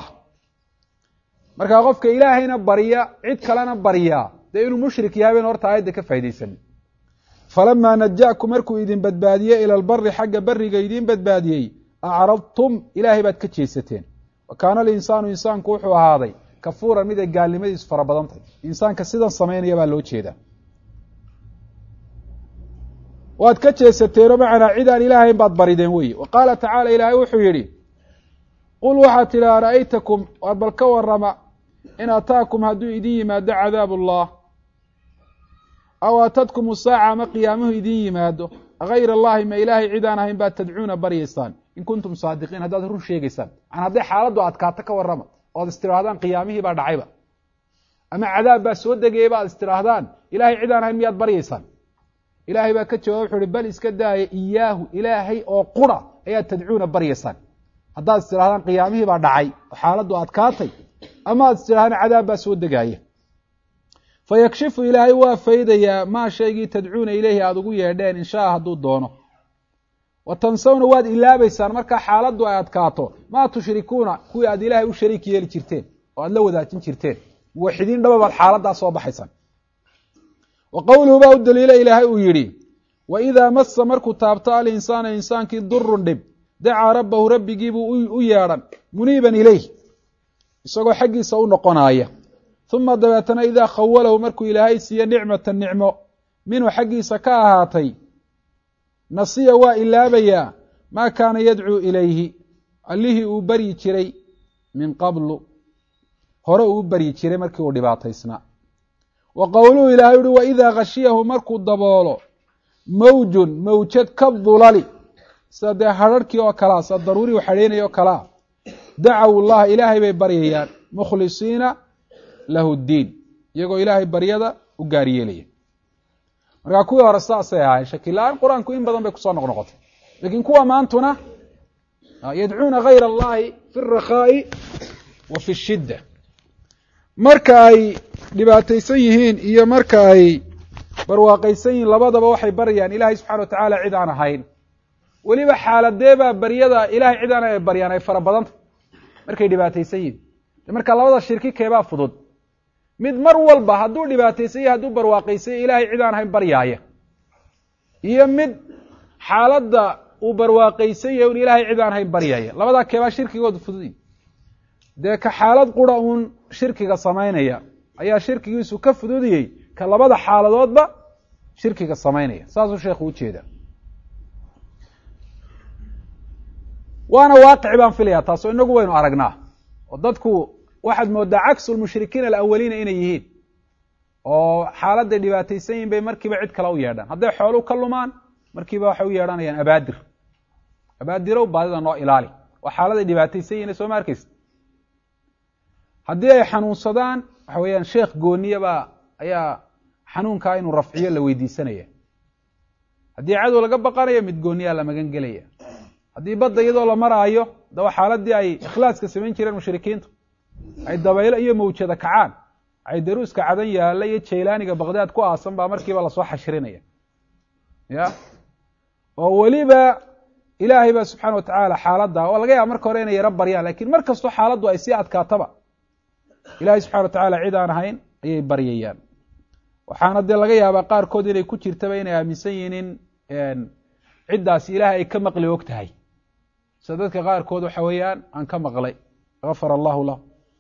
markaa qofka ilaahayna barya cid kalena baryaa dee inuu mushrik yahay baynu horta aayadda ka faa'idaysan falamaa najaakum markuu idin badbaadiyey ila albari xagga beriga idiin badbaadiyey acradtum ilaahay baad ka jeesateen wa kaana alinsaanu insaanku wuxuu ahaaday kafuuran mid ay gaalnimadiisu fara badan tahay insaanka sidan samaynaya baa loo jeedaa waad ka jeesateeno macnaa cid aan ilaahay baad barideen weeye wa qaala tacaala ilaahay wuxuu yidhi qul waxaad tidhi ara'aytakum waad bal ka warrama in ataakum hadduu idin yimaado cadaabu ullah aw atadkum usaaca ama qiyaamuhu idin yimaado gayra allahi ma ilaahay cid aan ahayn baad tadcuuna baryaysaan in kuntum saadiqiin haddaad run sheegaysaan macnaa hadday xaaladdu adkaato ka warrama oad istidhaahdaan qiyaamihii baa dhacayba ama cadaab baa soo degayaba aad istidhaahdaan ilaahay cid aan ahayn miyaad baryaysaan ilaahay baa ka jawaaba wuxu uhi bal iska daaya iyaahu ilaahay oo qura ayaad tadcuuna baryaysaan haddaad istidhahdaan qiyaamihii baa dhacay oo xaaladdu adkaatay ama aad istidhahdaan cadaab baa soo degaaya fayakshifu ilaahay waa faydayaa maa shaygii tadcuuna ileyhi aada ugu yeedheen inshaa hadduu doono wa tansawna waad ilaabaysaan markaa xaaladdu ay adkaato maa tushrikuuna kuwii aad ilaahay u shariik yeeli jirteen oo aada la wadaajin jirteen muwaxidiin dhaba baad xaaladdaa soo baxaysaan wa qowluhu baa u daliila ilaahay uu yidhi wa idaa massa markuu taabto alinsaana insaankii durun dhib dacaa rabbahu rabbigiibuu u yeedhan muniiban ileyh isagoo xaggiisa u noqonaaya uma dabeetana idaa khawalahu markuu ilaahay siiye nicmatan nicmo minhu xaggiisa ka ahaatay nasiya waa ilaabayaa maa kaana yadcuu ilayhi allihii uu baryi jiray min qablu hore uu baryi jiray markii uu dhibaataysnaa wa qowluhu ilaahay uhi waidaa khashiyahu markuu daboolo mawjun mawjad ka dulali sida dee hadrharhkii oo kalea sida daruurii u xadheynaya oo kalea dacaw llaha ilaahay bay baryayaan mukhlisiina lahu ddiin iyagoo ilaahay baryada u gaar yeelaya markaa kuwii hore saasay ahaayeen shakila-aan qur-aanku in badan bay kusoo noqnoqotay laakiin kuwa maantuna yadcuuna gayra allahi fi اrakhaa'i wa fi shidda marka ay dhibaataysan yihiin iyo marka ay barwaaqaysan yihiin labadaba waxay baryaan ilaahay subxana wa tacaala cid aan ahayn weliba xaaladeebaa baryada ilahay cid aan ay baryaan ay fara badanta markay dhibaataysan yihiin marka labada shirki keebaa fudud mid mar walba hadduu dhibaataysan yahy hadduu barwaaqaysanya ilaahay cid aan ahayn baryaaya iyo mid xaaladda uu barwaaqaysan yahay un ilaahay cid aan ahayn baryaaya labadaa keebaa shirkigooda fudud dee ka xaalad qura uun shirkiga samaynaya ayaa shirkigiisu ka fududiyey ka labada xaaladoodba shirkiga samaynaya saasuu sheekhu ujeeda waana waaqici baan filaya taasoo inagu waynu aragnaa oo dadku waxaad moodaa caksu lmushrikiina alawaliina inay yihiin oo xaaladday dhibaataysan yihin bay markiiba cid kale u yeedhaan hadday xoolu ka lumaan markiiba waxay u yeedhanayaan abaadir abaadirow baadida noo ilaali oo xaaladay dhibaataysan yihin soo ma arkaysa haddii ay xanuunsadaan waxa weeyaan sheekh gooniyaba ayaa xanuunkaa inuu rafciyo la weydiisanaya haddii cadow laga baqanayo mid gooniyaa la magan gelaya haddii badda iyadoo la maraayo daba xaaladii ay ikhlaaska samayn jireen mushrikiintu ay dabaylo iyo mawjada kacaan ay daruuska cadan yaalla iyo jaylaaniga baqdaad ku aasan baa markiiba lasoo xashirinaya ya oo weliba ilaahay baa subxaana watacaala xaaladda oo laga yaaba marka hore inay yaro baryaan lakiin mar kastoo xaaladdu ay sii adkaataba ilaahay subxana wa tacaala cid aan ahayn ayay baryayaan waxaana dee laga yaabaa qaarkood inay ku jirtaba inay aaminsan yihiin in ciddaasi ilaahay ay ka maqli og tahay sida dadka qaarkood waxa weeyaan aan ka maqlay gafar allahu lah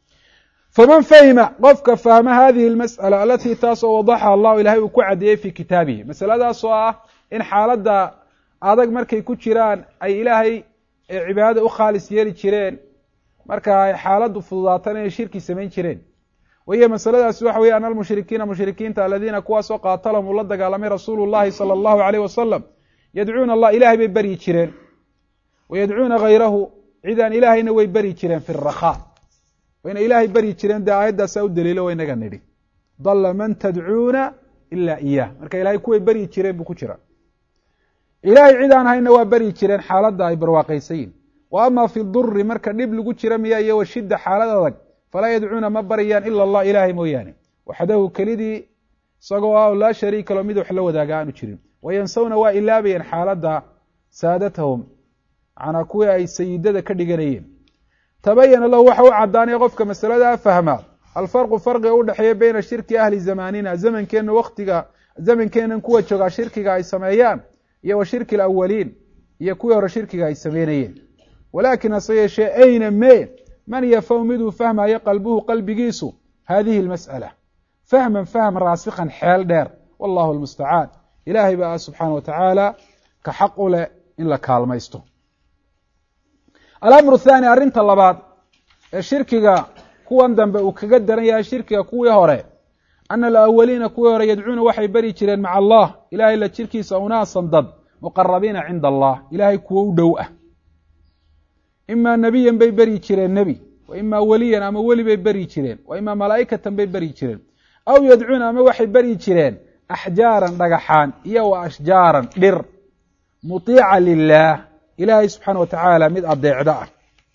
faman fahima qofka fahma hadihi اlmasأala alatii taasoo wadaxa allahu ilahay uu ku cadeeyey fi kitaabihi masaladaasoo ah in xaaladda adag markay ku jiraan ay ilaahay cibaadada u khaalis yeeli jireen marka ay xaaladdu fududaatan inay shirki samayn jireen wahiyo masaladaasi waxa weye ana almushrikiina mushrikiinta aladiina kuwaasoo qaatalahum uu la dagaalamay rasuulu llahi salى allahu alayh wasalam yadcuuna allah ilahay bay baryi jireen wayadcuuna gayrahu cidaan ilaahayna way baryi jireen fi rakhaa wayna ilaahay baryi jireen dee aayaddaasaa u daliilo waynaga nidhi dalla man tadcuuna ila iyah marka ilahay kuway baryi jireen buu ku jira ilaahay cid aan hayna waa baryi jireen xaaladda ay barwaaqaysayiin wa ama fi duri marka dhib lagu jira miya iyo washidda xaalad adag falaa yadcuuna ma baryayaan ila allah ilaahay mooyaane waxdahu kelidii isagoo ah laa shariika lo mid wax la wadaaga aanu jirin wayansawna waa ilaabayeen xaaladda saadatahum macnaa kuwii ay sayidada ka dhiganayeen tabayana lahu waxa u caddaanaya qofka masaladaa fahmaa alfarqu farqiga u dhexeeya beyna shirki ahli zamaanina zamankeenna waktiga zamankeennan kuwa joogaa shirkiga ay sameeyaan iyo wa shirki alawaliin iyo kuwii hore shirkiga ay sameynayeen walaakin hase yeeshee ayna mee man yafaw miduu fahmayo qalbuhu qalbigiisu hadihi اlmas'ala fahman fahm raasikhan xeel dheer wallahu lmustacaan ilaahay baa subxaana wa tacaala ka xaq u leh in la kaalmaysto. alamru thaani, arrinta labaad ee shirkiga kuwan dambe uu kaga daran yahay shirkiga kuwii hore, ana alawaliina kuwii hore yadcuuna waxay bari jireen maca allah ilahay la jirkiisa unaasan dad muqarabiina cinda allah, ilaahay kuwo u dhow ah. imaa nebiyan bay beri jireen nebi, wa imaa weliyan ama weli bay beri jireen, wa imaa malaa'ikatan bay beri jireen, aw yadcuuna ama waxay beri jireen axjaaran dhagaxaan iyo wa ashjaaran dhir, mutiica lilaah, ilaahay subxaana wa tacaala mid adeecda ah.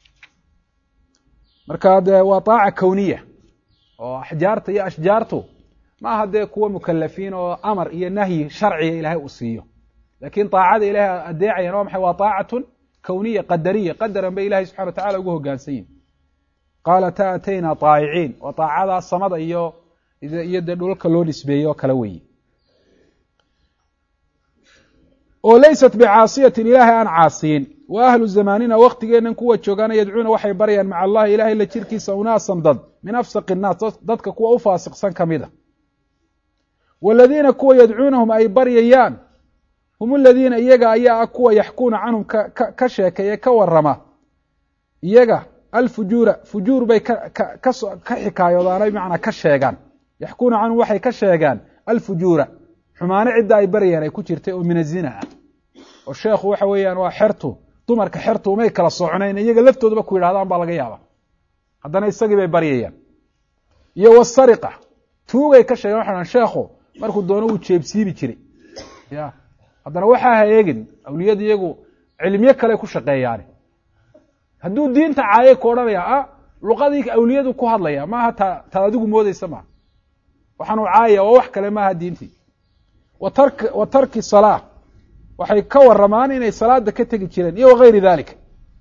marka dee waa taaca kowniya oo axjaarta iyo ashjaartu ma aha dee kuwa mukalafiin oo amar iyo nahyi sharciga ilaahay uu siiyo, laakiin taacada ilaahay adeecayan waa maxay? waa taacatun kowniya qadariya, qadaran bay ilahay subxana wa tacala ugu hogaansan yihin. qaala taatayna taa'iciin, waa taacada samada iyo dee dhulka loo nisbeeyey oo kale weeye, oo laysat bicaasiyatin, ilaahay aan caasiyin. wa ahlu zamaanina waktigeennan kuwa joogaana yadcuuna waxay baryaan maca allahi ilahay la jirkiisa unaasan dad min afsaqi innaas, dadka kuwa u faasiqsan ka mid a. waladiina kuwa yadcuunahum ay baryayaan hum aladiina iyaga ayaa ah kuwa yaxkuuna canhum ka sheekeeye ka warama iyaga alfujuura, fujuur bay ka xikaayoodaanay macnaa ka sheegaan. yaxkuuna canhum waxay ka sheegaan alfujuura, xumaano cidda ay baryeen ay ku jirtay oo min azina ah. oo sheekhu waxa weeyaan waa xertu, dumarka xertu umay kala socnayn, iyaga laftooduba ku yidhahdaan baa laga yaaba, haddana isagii bay baryayaan. iyo wasariqa, tuugay ka sheegeen waxaan sheekhu markuu doono uu jeebsiibi jiray, ya haddana waxaa ha eegin, awliyadu iyagu cilmiye kale ku shaqeeyaan. hadduu diinta caaye ku odhanaya luqadii awliyadu ku hadlaya maaha taad adigu moodeysa maaha, waxaanu caayaya waa wax kale maaha diintii. wa tarki salaa, waxay ka waramaan inay salaada ka tegi jireen iyo wagayri dalika.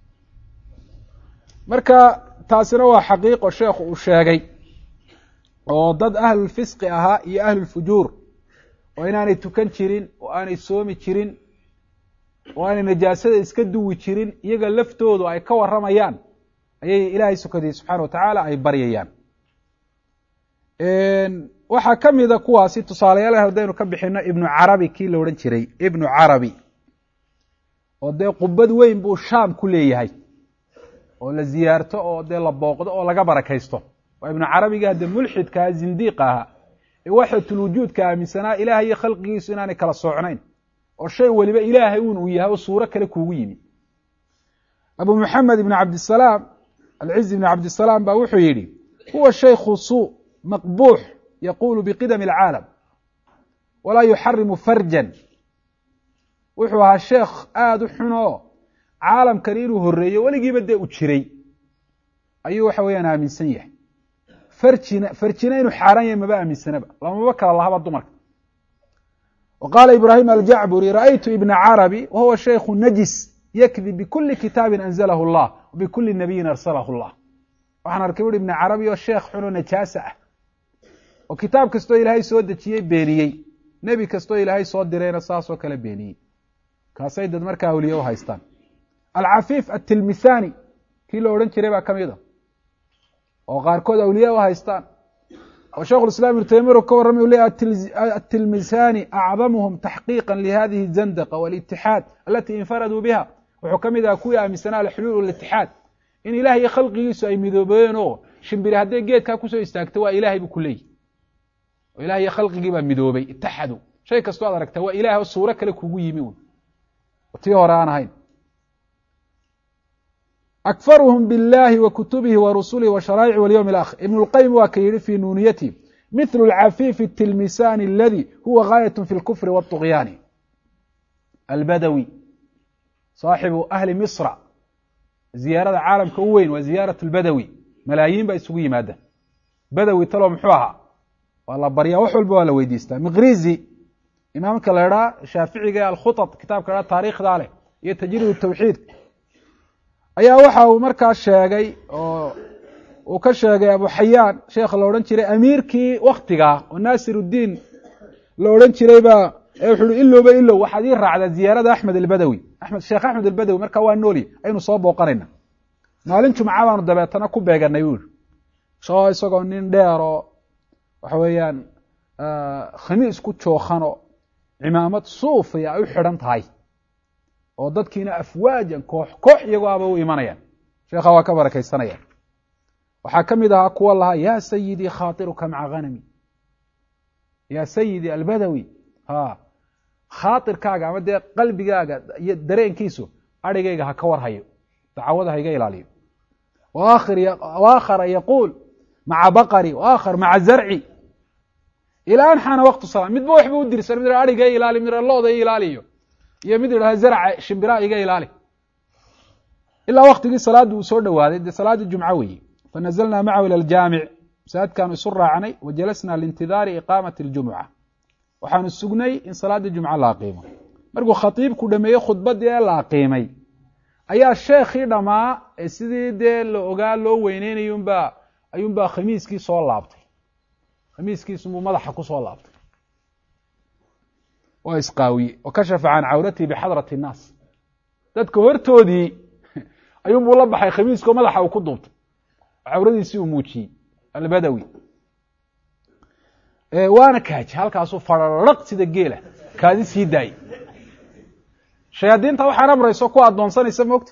marka taasina waa xaqiiqo sheekhu uu sheegay, oo dad ahlulfisqi ahaa iyo ahlulfujuur, oo inaanay tukan jirin, oo aanay soomi jirin, oo aanay najaasada iska duwi jirin, iyaga laftoodu ay ka waramayaan, ayay ilaahay sukadiyey subxaana wa tacaala ay baryayaan. waxaa ka mida kuwaasi tusaalayaal haddaynu ka bixino ibnu carabi kii la odhan jiray, ibnu carabi oo dee qubad weyn buu shaam ku leeyahay oo la ziyaarto oo dee la booqdo oo laga barakaysto. waa ibnu carabiga dee mulxidkaa zindiiq ahaa ee waxatulwujuudka aaminsanaa ilaahay iyo khalqigiisu inaanay kala soocnayn, oo shay weliba ilaahay uu yahay oo suuro kale kuugu yimi. abu muxamed ibn cabdisalaam alciz ibn cabdisalaam baa wuxuu yidhi huwa shaykhu suu maqbuux yaqulu biqidami alcaalam walaa yuxarimu farjan. wuxuu ahaa sheekh aada u xun oo caalamkani inuu horeeyo weligiiba dee u jiray ayuu waxa weeyaan aaminsan yahay. farjina inuu xaaraan yahay maba aaminsanaba, lamaba kala lahaba dumarka. wa qaala ibraahim aljacburi ra'aytu ibna carabi wahuwa shaykhu najis yakdib bikuli kitaabin anzalahu allah wabikuli nabiyin arsalahu allah. waxaan arkay uri ibna carabi oo sheekh xun oo najaasa ah, oo kitaab kastoo ilaahay soo dejiyey beeniyey, nebi kastoo ilaahay soo dirayna saasoo kale beeniyey. kaasay dad markaa awliye u haystaan. alcafiif atilmisani kii la odhan jiray baa ka mid a, oo qaarkood awliye u haystaan. oo sheikhulislaam ibnu taymiya ka warramay u leeyahy atilmisani acdamuhum taxqiiqa lihadihi zandaqa walitixaad alati infaraduu biha. wuxuu ka mid aha kuwii aaminsanaa alxuluul walitixaad, in ilahay iyo khalqigiisu ay midoobeen oo shimbiri hadday geedkaa kusoo istaagto waa ilahay buu ku leeyahy, oo ilahay iyo khalqigii baa midoobay, itaxadu. shay kastoo ad aragta waa ilahay oo suuro kale kugu yimi un, tii hore aan ahayn. akfaruhum biاllahi wa kutubihi wa rusulihi wa sharaa'ici walyowm alakhir. ibn اlqayim waa ka yihi fii nuuniyatihi mithlu alcafiifi الtilmisani aladi huwa gaayat fi اlkufri wالطugyaani. albadawi saaxibu ahli misra, ziyaarada caalamka u weyn waa ziyaaraة اlbadawi, malaayiin baa isugu yimaada. badawi talo muxuu ahaa? waa la baryaa, wax walba waa la weydiistaa. miqrizi imaamka la idhaa shaaficiga ee alkhuط kitaabka la taariikhdaa leh iyo tajriid tawxiid ayaa waxa uu markaa sheegay oo uu ka sheegay abu xayaan sheekha la odhan jiray amiirkii waktigaa oo naasir uddiin la odhan jiray baa wuxu uhi ilowba ilow waxaad ii raacdaa ziyaarada axmed albadawi. sheekh axmed albadawi markaa waa nooli, aynu soo booqanayna. maalin jumca baanu dabeetana ku beeganay buu yihi, isagoo nin dheer oo waxa weeyaan khamiis ku jookhano cimaamad suufaya ay u xidhan tahay oo dadkiina afwaajan koox koox iyagoo aba u imanayaan sheekha waa ka barakaysanayaan waxaa ka mid ahaa kuwa lahaa yaa sayidii khaatiruka maca ghanami yaa sayidii albadawi khaatirkaaga ama dee qalbigaaga iyo dareenkiisu arigayga ha ka warhayo dacwada ha iga ilaaliyo waakhara yaquul maca baqari waakhar maca zarci ilaa an xaana waqtu salaa midba waxba u dirsan mid ariga ilaali mid looda ilaaliyo iyo mid idhaha zarca shimbiraha iga ilaali ilaa waqtigii salaadda uu soo dhowaaday dee salaaddii jumco weeye fanazalnaa macahu ila aljaamic masaajidkaanu isu raacnay wajalasnaa liintidaari iqaamati aljumuca waxaanu sugnay in salaaddii jumco la aqiimo markuu khatiibku dhameeyey khudbaddii ee la aqiimay ayaa sheekhii dhammaa ee sidii dee la ogaa loo weyneynayo ayuunbaa khamiiskii soo laabtay khamiiskiisubuu madaxa ku soo laabtay waa isqaawiye wa kashafa can cawratihi bixadrati innaas dadka hortoodii ayuunbuu la baxay khamiiskoo madaxa uu ku duubtay cawradiisii uu muujiyey albadawi waana kaaji halkaasuu fararaq sida geela kaadi sii daayey shayaadiinta waxaan amrayso ku addoonsanaysa moogta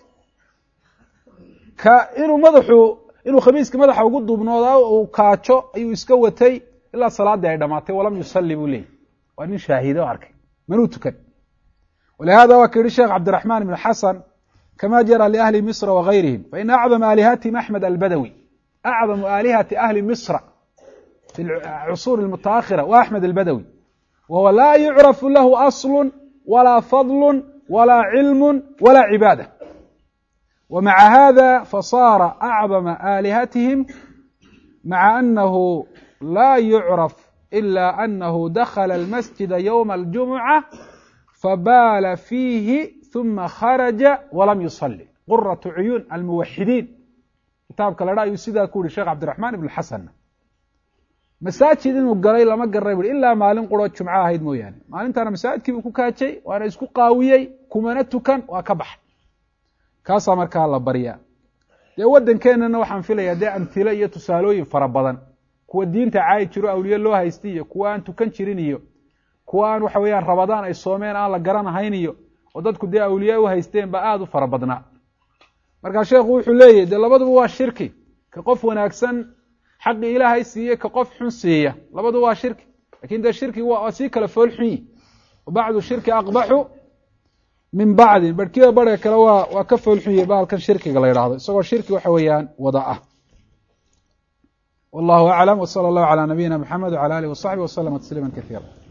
inuu khamiiskii madaxa ugu duubnoodaa uu kaajo ayuu iska watay ilaa salaaddii ay dhamaatay walam yusalli buu leeyay waa nin shaahido arkay manuu tukan walihada waa ka yihi sheekh cabdiraxmaan ibn xasan kama jara liahli misra wagayrihim faina acdama aalihatihim axmed albadawi acdamu aalihati ahli misra fi cusuur almutaakhira wa axmed albadawi wahuwa laa yucrafu lahu aslu walaa fadlu walaa cilmu walaa cibaada wmaca hada fasaara acdama aalihatihim maca anahu laa yucraf ila anahu dakla almasjida ywma aljumuca fabaala fiihi ثuma kharaja walam yusali quraةu cuyuun almuwaxidiin kitaabka ladha ayuu sidaa ku yihi sheekh cabdiraxmaan ibn xasan masaajid inuu galay lama garay bui ilaa maalin quroo jumco ahayd mooyaane maalintaana masaajidkii buu ku kaajay waana isku qaawiyey kumana tukan waa ka baxay kaasaa markaa la baryaa dee waddankeenana waxaan filayaa dee amhilo iyo tusaalooyin fara badan kuwa diinta caayi jiro awliye loo haystay iyo kuwa aan tukan jirin iyo kuwa aan waxa weeyaan rabadaan ay soomeen aan la garanahayn iyo oo dadku dee awliye u haysteen baa aada u fara badnaa markaa sheekhu wuxuu leeyahy dee labaduba waa shirki ka qof wanaagsan xaqii ilaahay siiye ka qof xun siiya labaduba waa shirki lakin dee shirki waa sii kala fool xun yi bacdu shirki aqbaxu min bacdin barhkiiba barhga kale waa ka fool xun yahy bahalkan shirkiga la yidhaahdo isagoo shirki waxa weeyaan wada ah wallahu aclam wsala allahu calى nabiyina mxamed wcalى alih wasaxbi waslama tasliima kaiira